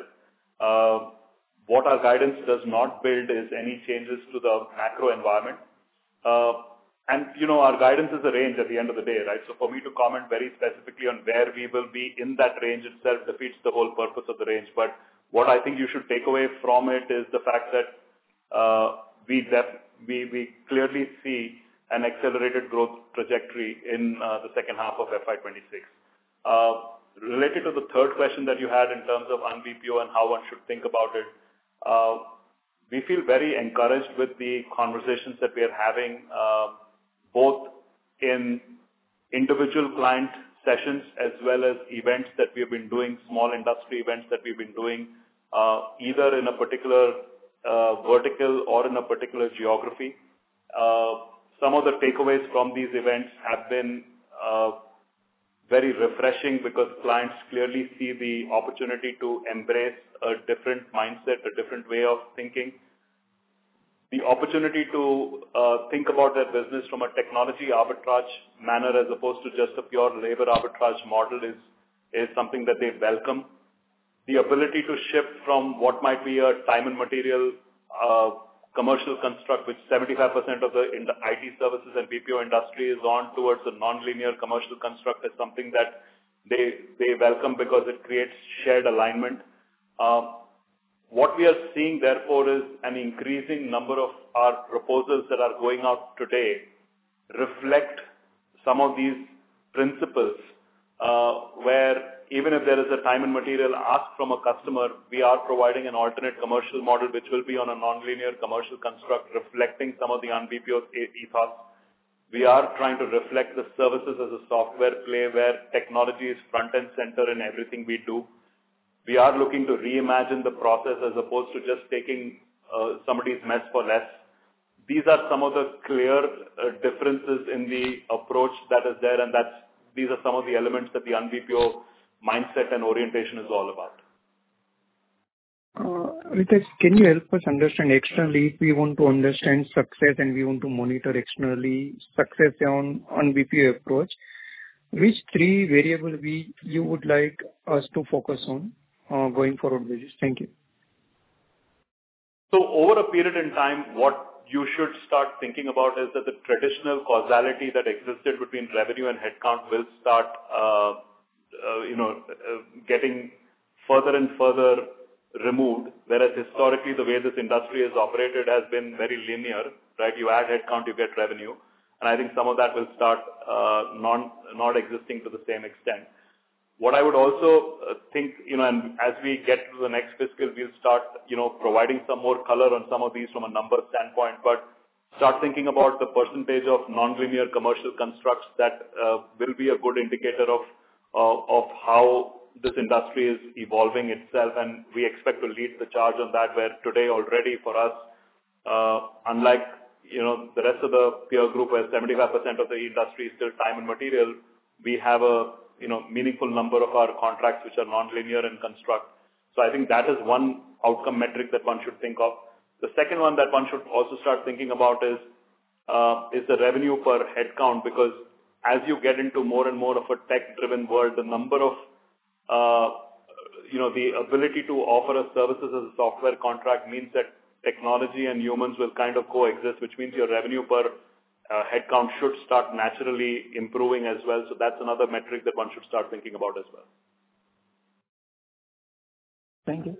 What our guidance does not build is any changes to the macro environment. And our guidance is a range at the end of the day, right? So for me to comment very specifically on where we will be in that range itself defeats the whole purpose of the range. But what I think you should take away from it is the fact that we clearly see an accelerated growth trajectory in the second half of FY26. Related to the third question that you had in terms of un-BPO and how one should think about it, we feel very encouraged with the conversations that we are having, both in individual client sessions as well as events that we have been doing, small industry events that we've been doing, either in a particular vertical or in a particular geography. Some of the takeaways from these events have been very refreshing because clients clearly see the opportunity to embrace a different mindset, a different way of thinking. The opportunity to think about their business from a technology arbitrage manner as opposed to just a pure labor arbitrage model is something that they welcome. The ability to shift from what might be a time and material commercial construct, which 75% of the IT services and BPO industry is on, towards a non-linear commercial construct is something that they welcome because it creates shared alignment. What we are seeing, therefore, is an increasing number of our proposals that are going out today reflect some of these principles, where even if there is a time and material ask from a customer, we are providing an alternate commercial model which will be on a non-linear commercial construct reflecting some of the un-BPO ethos. We are trying to reflect the services as a software play where technology is front and center in everything we do. We are looking to reimagine the process as opposed to just taking somebody's mess for less. These are some of the clear differences in the approach that is there, and these are some of the elements that the un-BPO mindset and orientation is all about. Ritesh, can you help us understand externally, if we want to understand success and we want to monitor externally success on BPO approach, which three variables you would like us to focus on going forward basis? Thank you. So over a period in time, what you should start thinking about is that the traditional causality that existed between revenue and headcount will start getting further and further removed, whereas historically the way this industry has operated has been very linear, right? You add headcount, you get revenue, and I think some of that will start not existing to the same extent. What I would also think, and as we get to the next fiscal, we'll start, providing some more color on some of these from a number standpoint, but start thinking about the percentage of nonlinear commercial constructs that will be a good indicator of how this industry is evolving itself, and we expect to lead the charge on that, where today already for us, unlike the rest of the peer group where 75% of the industry is still time and material, we have a meaningful number of our contracts which are non-linear in construct. So I think that is one outcome metric that one should think of. The second one that one should also start thinking about is the revenue per head count, because as you get into more and more of a tech-driven world, the number of the ability to offer a services as a software contract means that technology and humans will kind of coexist, which means your revenue per headcount should start naturally improving as well. So that's another metric that one should start thinking about as well. Thank you.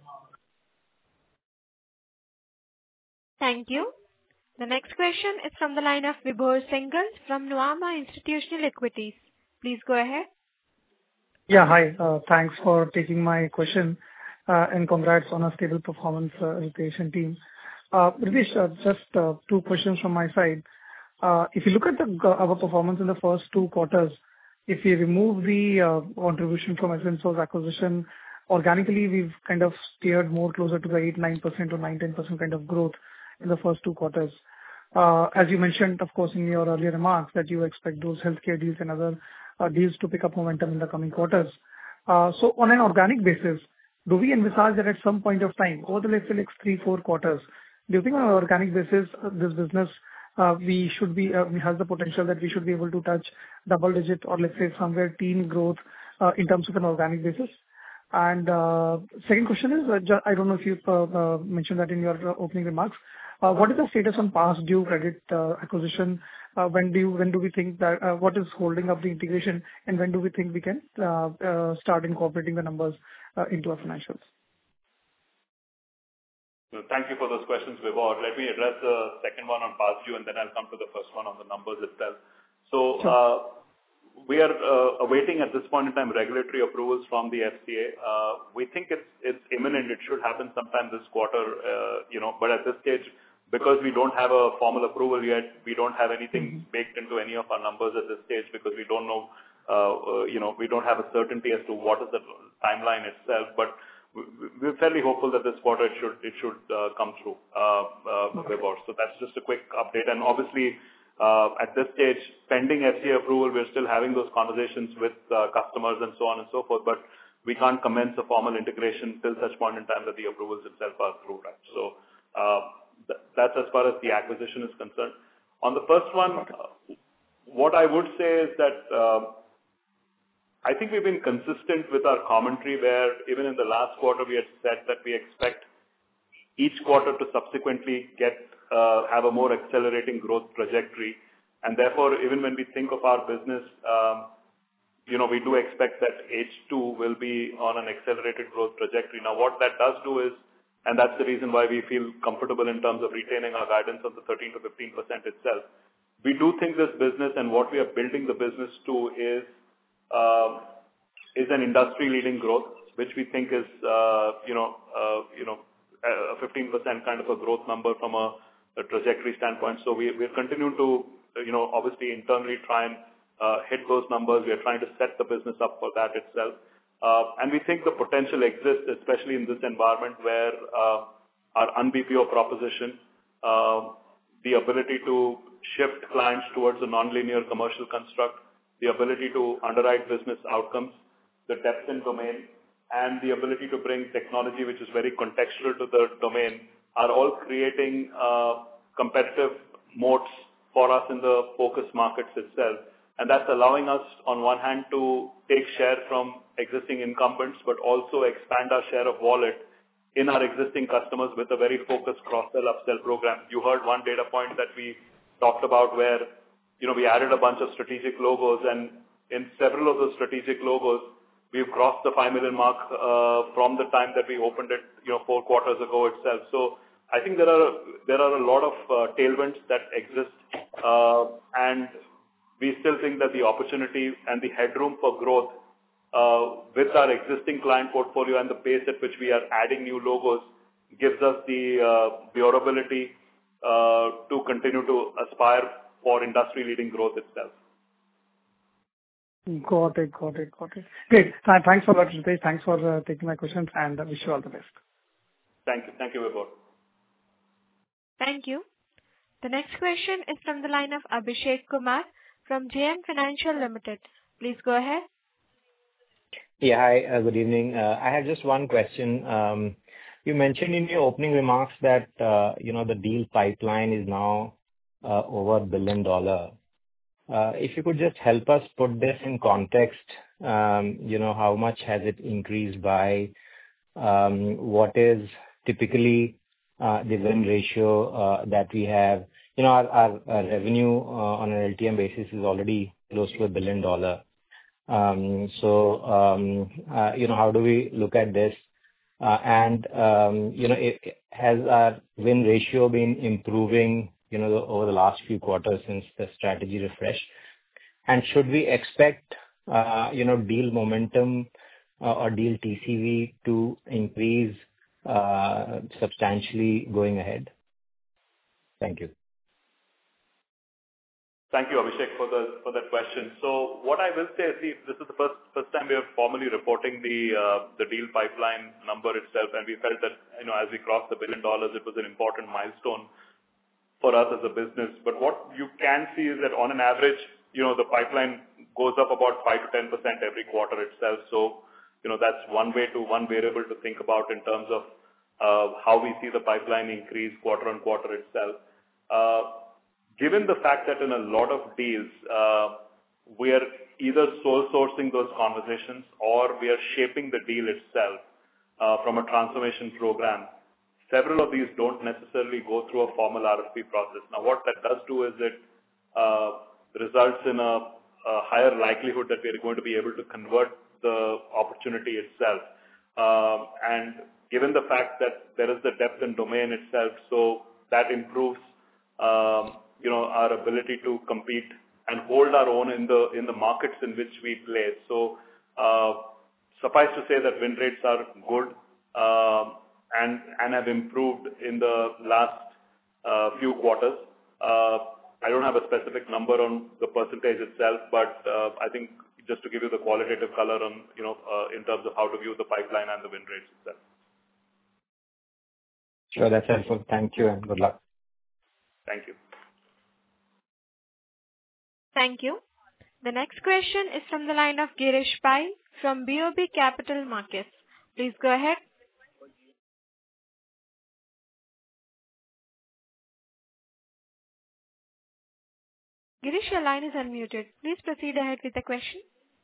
Thank you. The next question is from the line of Vibhor Singhal from Nuvama Institutional Equities. Please go ahead. Yeah, hi. Thanks for taking my question and congrats on a stable performance, Ritesh and team. Ritesh, just two questions from my side. If you look at our performance in the first 2 quarters, if you remove the contribution from Ascensos acquisition, organically we've kind of steered more closer to the 8-9% or 9-10% kind of growth in the first 2 quarters. As you mentioned, of course, in your earlier remarks that you expect those healthcare deals and other deals to pick up momentum in the coming quarters. So on an organic basis, do we envisage that at some point of time, over the let's say next 3-4 quarters, do you think on an organic basis, this business we should be has the potential that we should be able to touch double digit or let's say somewhere teen growth in terms of an organic basis? And second question is, I don't know if you mentioned that in your opening remarks. What is the status on past due credit acquisition? When do we think that what is holding up the integration, and when do we think we can start incorporating the numbers into our financials? Thank you for those questions, Vibhor. Let me address the second one on past due, and then I'll come to the first one on the numbers itself. So sure. We are awaiting at this point in time regulatory approvals from the FCA. We think it's imminent. It should happen sometime this quarter, but at this stage, because we don't have a formal approval yet, we don't have anything baked into any of our numbers at this stage, because we don't know, we don't have a certainty as to what is the timeline itself. But we're fairly hopeful that this quarter it should come through, Vibhor. So that's just a quick update. And obviously, at this stage, pending FCA approval, we're still having those conversations with customers and so on and so forth, but we can't commence a formal integration till such point in time that the approvals itself are through, right? So that's as far as the acquisition is concerned. On the first one, what I would say is that I think we've been consistent with our commentary, where even in the last quarter we had said that we expect each quarter to subsequently have a more accelerating growth trajectory. And therefore, even when we think of our business, we do expect that H2 will be on an accelerated growth trajectory. Now, what that does do is, and that's the reason why we feel comfortable in terms of retaining our guidance of the 13 to 15% itself. We do think this business and what we are building the business to is an industry-leading growth, which we think is, a 15% kind of a growth number from a trajectory standpoint. So we're continuing to, obviously internally try and hit those numbers. We are trying to set the business up for that itself. And we think the potential exists, especially in this environment where our un-BPO proposition, the ability to shift clients towards a nonlinear commercial construct, the ability to underwrite business outcomes, the depth in domain, and the ability to bring technology which is very contextual to the domain are all creating competitive moats for us in the focus markets itself. And that's allowing us, on one hand, to take share from existing incumbents, but also expand our share of wallet in our existing customers with a very focused cross-sell, upsell program. You heard one data point that we talked about where, we added a bunch of strategic logos, and in several of those strategic logos, we've crossed the 5 million mark from the time that we opened it, 4 quarters ago itself. So I think there are a lot of tailwinds that exist, and we still think that the opportunity and the headroom for growth with our existing client portfolio and the pace at which we are adding new logos gives us the durability to continue to aspire for industry-leading growth itself. Got it. Great. Thanks a lot, Ritesh. Thanks for taking my questions, and wish you all the best. Thank you, Vibhor. Thank you. The next question is from the line of Abhishek Kumar from JM Financial Limited. Please go ahead. Yeah, hi, good evening. I have just one question. You mentioned in your opening remarks that, the deal pipeline is now over $1 billion. If you could just help us put this in context, how much has it increased by? What is typically the win ratio that we have? Our revenue on an LTM basis is already close to $1 billion. How do we look at this? And has our win ratio been improving, over the last few quarters since the strategy refresh? And should we expect, deal momentum or deal TCV to increase substantially going ahead? Thank you. Thank you, Abhishek, for that question. So what I will say is, this is the first time we are formally reporting the deal pipeline number itself, and we felt that as we crossed the $1 billion, it was an important milestone for us as a business. But what you can see is that on an average, the pipeline goes up about 5 to 10% every quarter itself. So that's one variable to think about in terms of how we see the pipeline increase quarter on quarter itself. Given the fact that in a lot of deals, we are either sole sourcing those conversations or we are shaping the deal itself from a transformation program, several of these don't necessarily go through a formal RFP process. Now, what that does do is it results in a higher likelihood that we are going to be able to convert the opportunity itself. And given the fact that there is the depth and domain itself, so that improves our ability to compete and hold our own in the markets in which we play. So suffice to say that win rates are good and have improved in the last few quarters. I don't have a specific number on the percentage itself, but I think just to give you the qualitative color on in terms of how to view the pipeline and the win rates itself. Sure, that's helpful. Thank you and good luck. Thank you. Thank you. The next question is from the line of Girish Pai from BOB Capital Markets. Please go ahead. Girish, your line is unmuted. Please proceed ahead with the question.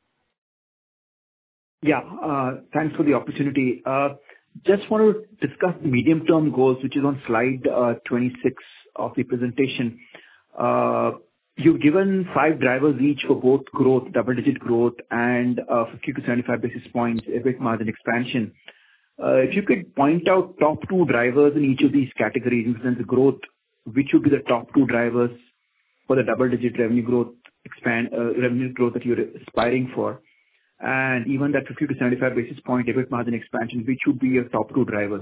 Yeah, thanks for the opportunity. Just want to discuss the medium-term goals, which is on slide 26 of the presentation. You've given 5 drivers each for both growth, double-digit growth, and 50 to 75 basis points EBIT margin expansion. If you could point out top 2 drivers in each of these categories, in terms of growth, which would be the top 2 drivers for the double-digit revenue growth that you're aspiring for, and even that 50 to 75 basis point EBIT margin expansion, which would be your top 2 drivers?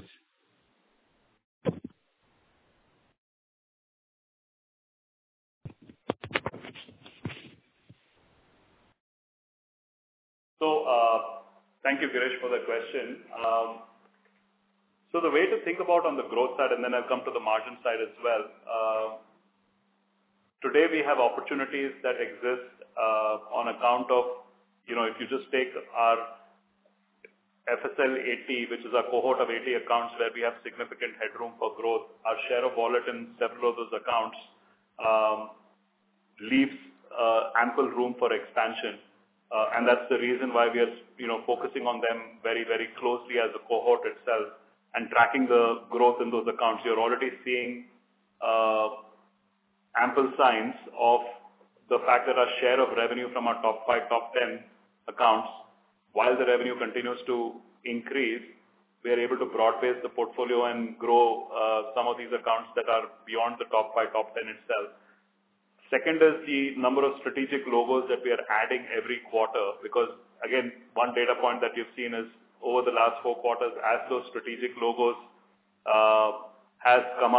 So, thank you, Girish, for the question. So the way to think about on the growth side, and then I'll come to the margin side as well. Today we have opportunities that exist on account of, if you just take our FSL 80, which is our cohort of 80 accounts where we have significant headroom for growth, our share of wallet in several of those accounts leaves ample room for expansion. And that's the reason why we are, focusing on them very, very closely as a cohort itself and tracking the growth in those accounts. You're already seeing ample signs of the fact that our share of revenue from our top 5, top 10 accounts, while the revenue continues to increase, we are able to broad base the portfolio and grow some of these accounts that are beyond the top 5, top 10 itself. Second is the number of strategic logos that we are adding every quarter, because again, one data point that you've seen is over the last 4 quarters, as those strategic logos has come up,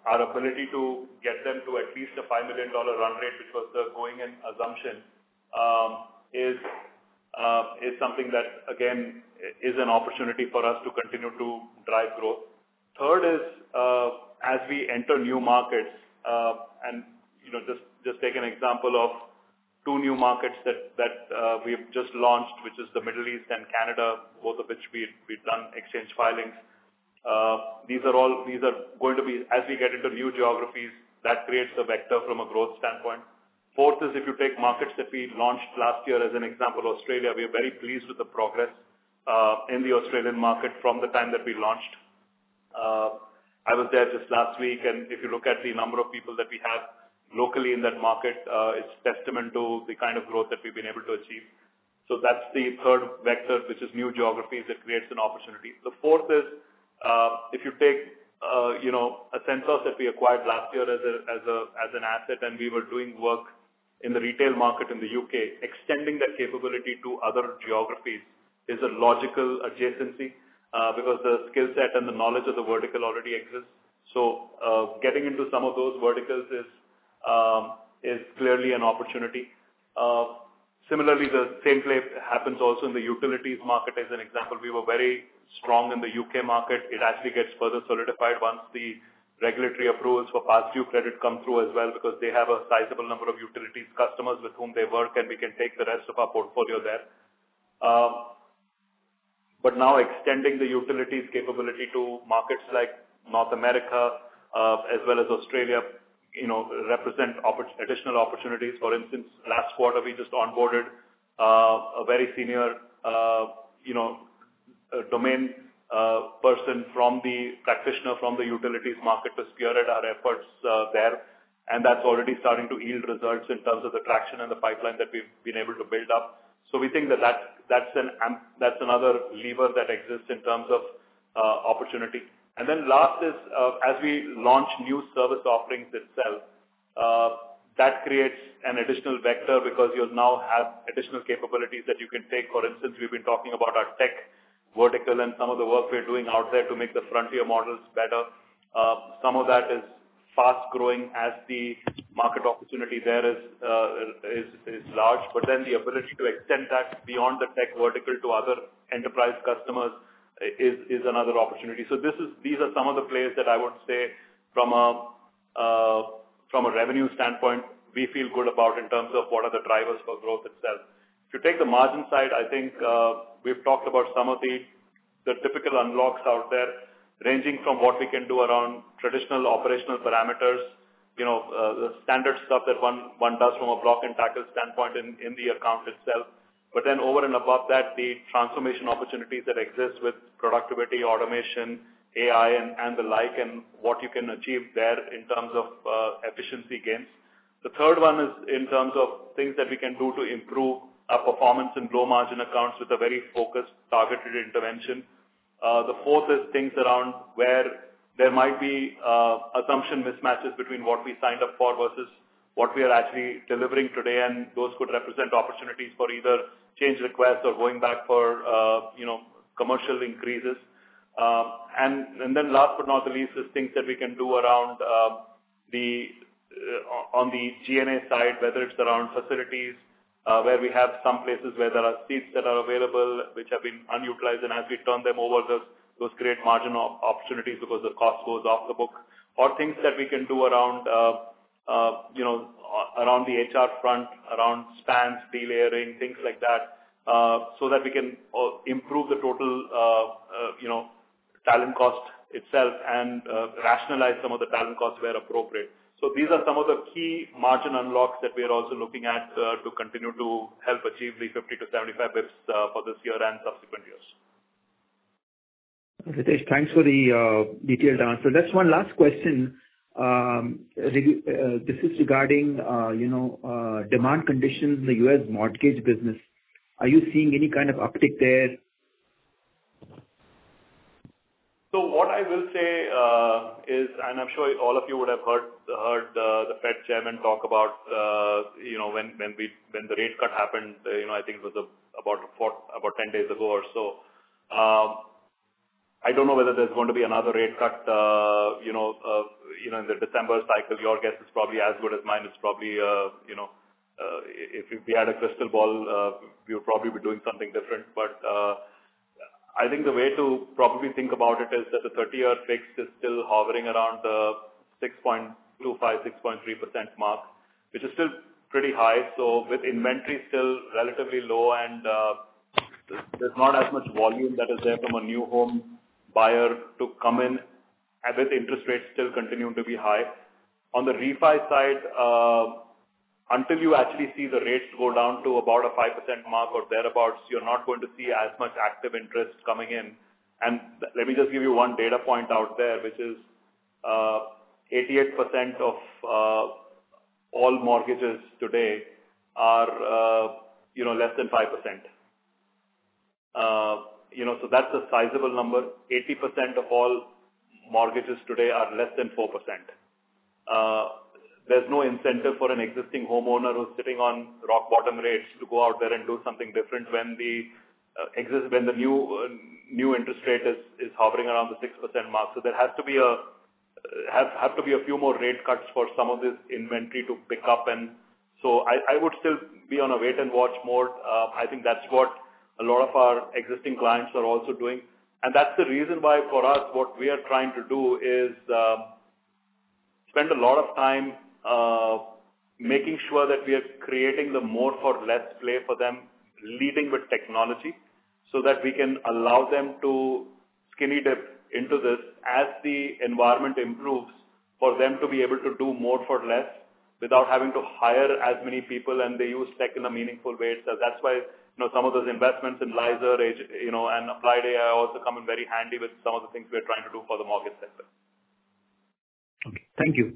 our ability to get them to at least a $5 million run rate, which was the going-in assumption, is something that, again, is an opportunity for us to continue to drive growth. Third is, as we enter new markets, and just take an example of two new markets that we've just launched, which is the Middle East and Canada, both of which we've done exchange filings. These are going to be, as we get into new geographies, that creates a vector from a growth standpoint. Fourth is, if you take markets that we launched last year, as an example, Australia, we are very pleased with the progress in the Australian market from the time that we launched. I was there just last week, and if you look at the number of people that we have locally in that market, it's testament to the kind of growth that we've been able to achieve. So that's the third vector, which is new geographies that creates an opportunity. The fourth is, if you take Ascensos that we acquired last year as an asset, and we were doing work in the retail market in the UK, extending that capability to other geographies is a logical adjacency because the skill set and the knowledge of the vertical already exists. So getting into some of those verticals is clearly an opportunity. Similarly, the same play happens also in the utilities market. As an example, we were very strong in the UK market. It actually gets further solidified once the regulatory approvals for past due credit come through as well, because they have a sizable number of utilities customers with whom they work, and we can take the rest of our portfolio there. But now extending the utilities capability to markets like North America as well as Australia, represent additional opportunities. For instance, last quarter we just onboarded a very senior, domain person practitioner from the utilities market to spearhead our efforts there, and that's already starting to yield results in terms of the traction and the pipeline that we've been able to build up. So we think that's another lever that exists in terms of opportunity. And then last is, as we launch new service offerings itself, that creates an additional vector because you'll now have additional capabilities that you can take. For instance, we've been talking about our tech vertical and some of the work we're doing out there to make the frontier models better. Some of that is fast growing as the market opportunity there is large, but then the ability to extend that beyond the tech vertical to other enterprise customers is another opportunity. So these are some of the plays that I would say from a revenue standpoint we feel good about in terms of what are the drivers for growth itself. If you take the margin side, I think we've talked about some of the typical unlocks out there, ranging from what we can do around traditional operational parameters, the standard stuff that one does from a block and tackle standpoint in the account itself. But then over and above that, the transformation opportunities that exist with productivity, automation, AI, and the like, and what you can achieve there in terms of efficiency gains. The third one is in terms of things that we can do to improve our performance in low margin accounts with a very focused, targeted intervention. The fourth is things around where there might be assumption mismatches between what we signed up for versus what we are actually delivering today, and those could represent opportunities for either change requests or going back for commercial increases. And then last but not the least is things that we can do around on the G&A side, whether it's around facilities, where we have some places where there are seats that are available which have been unutilized, and as we turn them over, those create margin opportunities because the cost goes off the book, or things that we can do around around the HR front, around spans, delayering, things like that, so that we can improve the total talent cost itself and rationalize some of the talent costs where appropriate. So these are some of the key margin unlocks that we are also looking at to continue to help achieve the 50 to 75 bips for this year and subsequent years. Ritesh, thanks for the detailed answer. That's one last question. This is regarding demand conditions in the U.S. mortgage business. Are you seeing any kind of uptick there? So what I will say is, and I'm sure all of you would have heard the Fed chairman talk about, when the rate cut happened, I think it was about 10 days ago or so. I don't know whether there's going to be another rate cut, in the December cycle. Your guess is probably as good as mine. It's probably, if we had a crystal ball, we would probably be doing something different. But I think the way to probably think about it is that the 30-year fixed is still hovering around the 6.25, 6.3% mark, which is still pretty high. So with inventory still relatively low and there's not as much volume that is there from a new home buyer to come in, and with interest rates still continuing to be high. On the refi side, until you actually see the rates go down to about a 5% mark or thereabouts, you're not going to see as much active interest coming in. And let me just give you one data point out there, which is 88% of all mortgages today are, less than 5%. So that's a sizable number. 80% of all mortgages today are less than 4%. There's no incentive for an existing homeowner who's sitting on rock bottom rates to go out there and do something different when the new interest rate is hovering around the 6% mark. So there has to be a few more rate cuts for some of this inventory to pick up, and so I would still be on a wait and watch mode. I think that's what a lot of our existing clients are also doing, and that's the reason why for us what we are trying to do is spend a lot of time making sure that we are creating the more for less play for them, leading with technology, so that we can allow them to skinny dip into this as the environment improves, for them to be able to do more for less without having to hire as many people, and they use tech in a meaningful way. So that's why some of those investments in Lizer, and Applied AI also come in very handy with some of the things we're trying to do for the mortgage sector. Okay, thank you.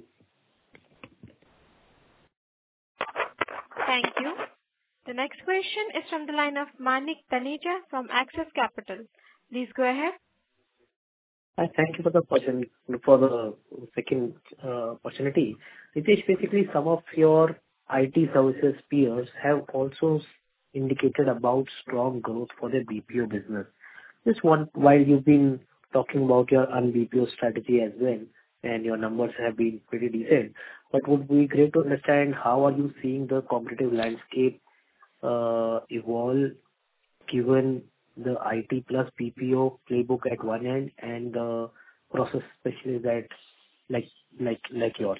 Thank you. The next question is from the line of Manik Taneja from Axis Capital. Please go ahead. Thank you for the question, for the second opportunity. Ritesh, basically some of your IT services peers have also indicated about strong growth for their BPO business. While you've been talking about your un-BPO strategy as well, and your numbers have been pretty decent, but would be great to understand how are you seeing the competitive landscape evolve, given the IT plus BPO playbook at one end and the process specialists that like yours?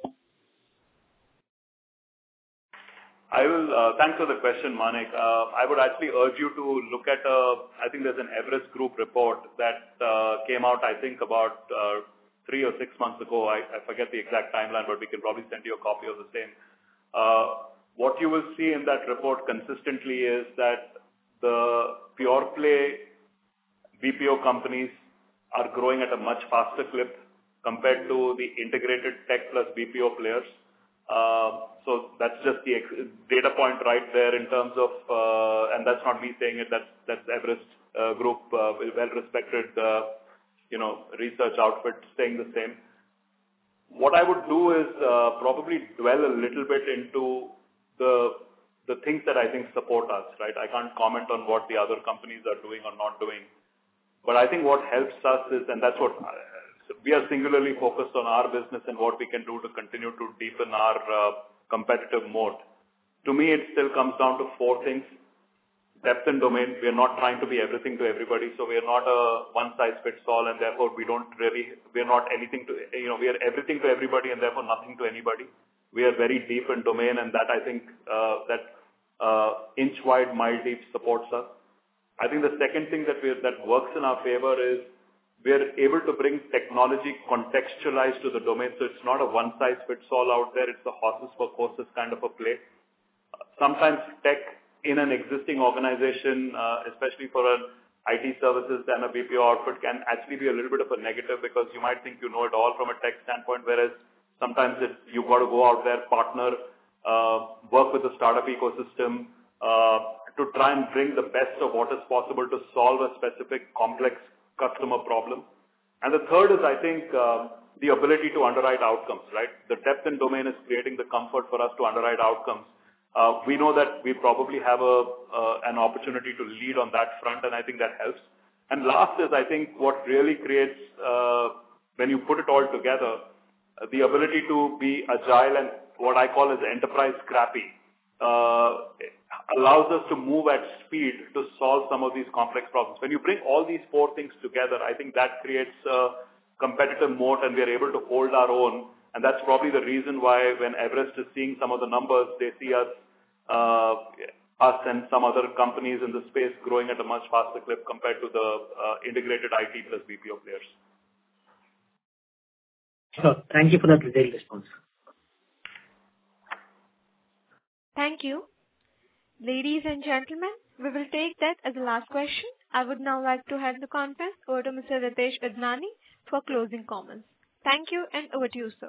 I will, thanks for the question, Manik. I would actually urge you to look at, I think there's an Everest Group report that came out, I think, about 3 or 6 months ago. I forget the exact timeline, but we can probably send you a copy of the same. What you will see in that report consistently is that the pure play BPO companies are growing at a much faster clip compared to the integrated tech plus BPO players. So that's just the data point right there in terms of, and that's not me saying it, that's Everest Group, well-respected, research outfit saying the same. What I would do is probably dwell a little bit into the things that I think support us, right? I can't comment on what the other companies are doing or not doing. But I think what helps us is, and that's what we are singularly focused on our business and what we can do to continue to deepen our competitive moat. To me, it still comes down to 4 things. Depth and domain. We are not trying to be everything to everybody. So we are not a one-size-fits-all, and therefore we are not anything to, we are everything to everybody and therefore nothing to anybody. We are very deep in domain, and that I think inch wide, mile deep supports us. I think the second thing that works in our favor is we are able to bring technology contextualized to the domain. So it's not a one-size-fits-all out there. It's a horses for courses kind of a play. Sometimes tech in an existing organization, especially for an IT services and a BPO outfit, can actually be a little bit of a negative because you might think you know it all from a tech standpoint, whereas sometimes you've got to go out there, partner, work with the startup ecosystem to try and bring the best of what is possible to solve a specific complex customer problem. And the third is, I think, the ability to underwrite outcomes, right? The depth and domain is creating the comfort for us to underwrite outcomes. We know that we probably have an opportunity to lead on that front, and I think that helps. And last is, I think, what really creates, when you put it all together, the ability to be agile and what I call as enterprise scrappy, allows us to move at speed to solve some of these complex problems. When you bring all these four things together, I think that creates a competitive moat and we are able to hold our own. And that's probably the reason why when Everest is seeing some of the numbers, they see us and some other companies in the space growing at a much faster clip compared to the integrated IT plus BPO players. Sure. Thank you for that detailed response. Thank you. Ladies and gentlemen, we will take that as the last question. I would now like to hand the conference over to Mr. Ritesh Idnani for closing comments. Thank you, and over to you, sir.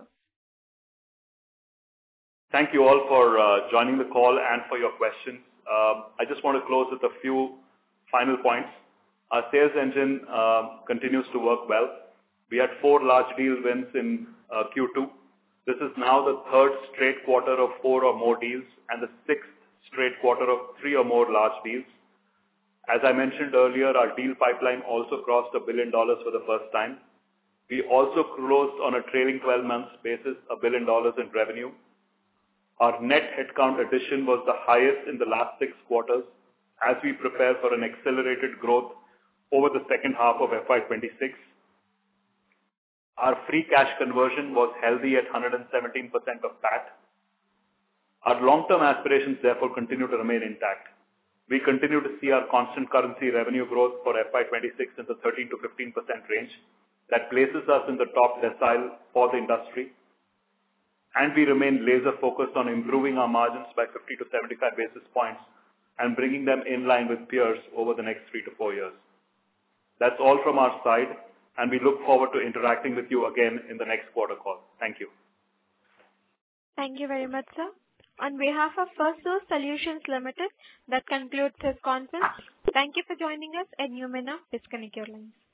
Thank you all for joining the call and for your questions. I just want to close with a few final points. Our sales engine continues to work well. We had 4 large deal wins in Q2. This is now the 3rd straight quarter of 4 or more deals and the 6th straight quarter of 3 or more large deals. As I mentioned earlier, our deal pipeline also crossed $1 billion for the first time. We also closed on a trailing 12 months basis $1 billion in revenue. Our net headcount addition was the highest in the last 6 quarters as we prepare for an accelerated growth over the second half of FY26. Our free cash conversion was healthy at 117% of PAT. Our long-term aspirations therefore continue to remain intact. We continue to see our constant currency revenue growth for FY26 in the 13 to 15% range. That places us in the top decile for the industry. And we remain laser focused on improving our margins by 50 to 75 basis points and bringing them in line with peers over the next 3 to 4 years. That's all from our side, and we look forward to interacting with you again in the next quarter call. Thank you. Thank you very much, sir. On behalf of Firstsource Solutions Limited, that concludes this conference. Thank you for joining us, and you may now disconnect your lines.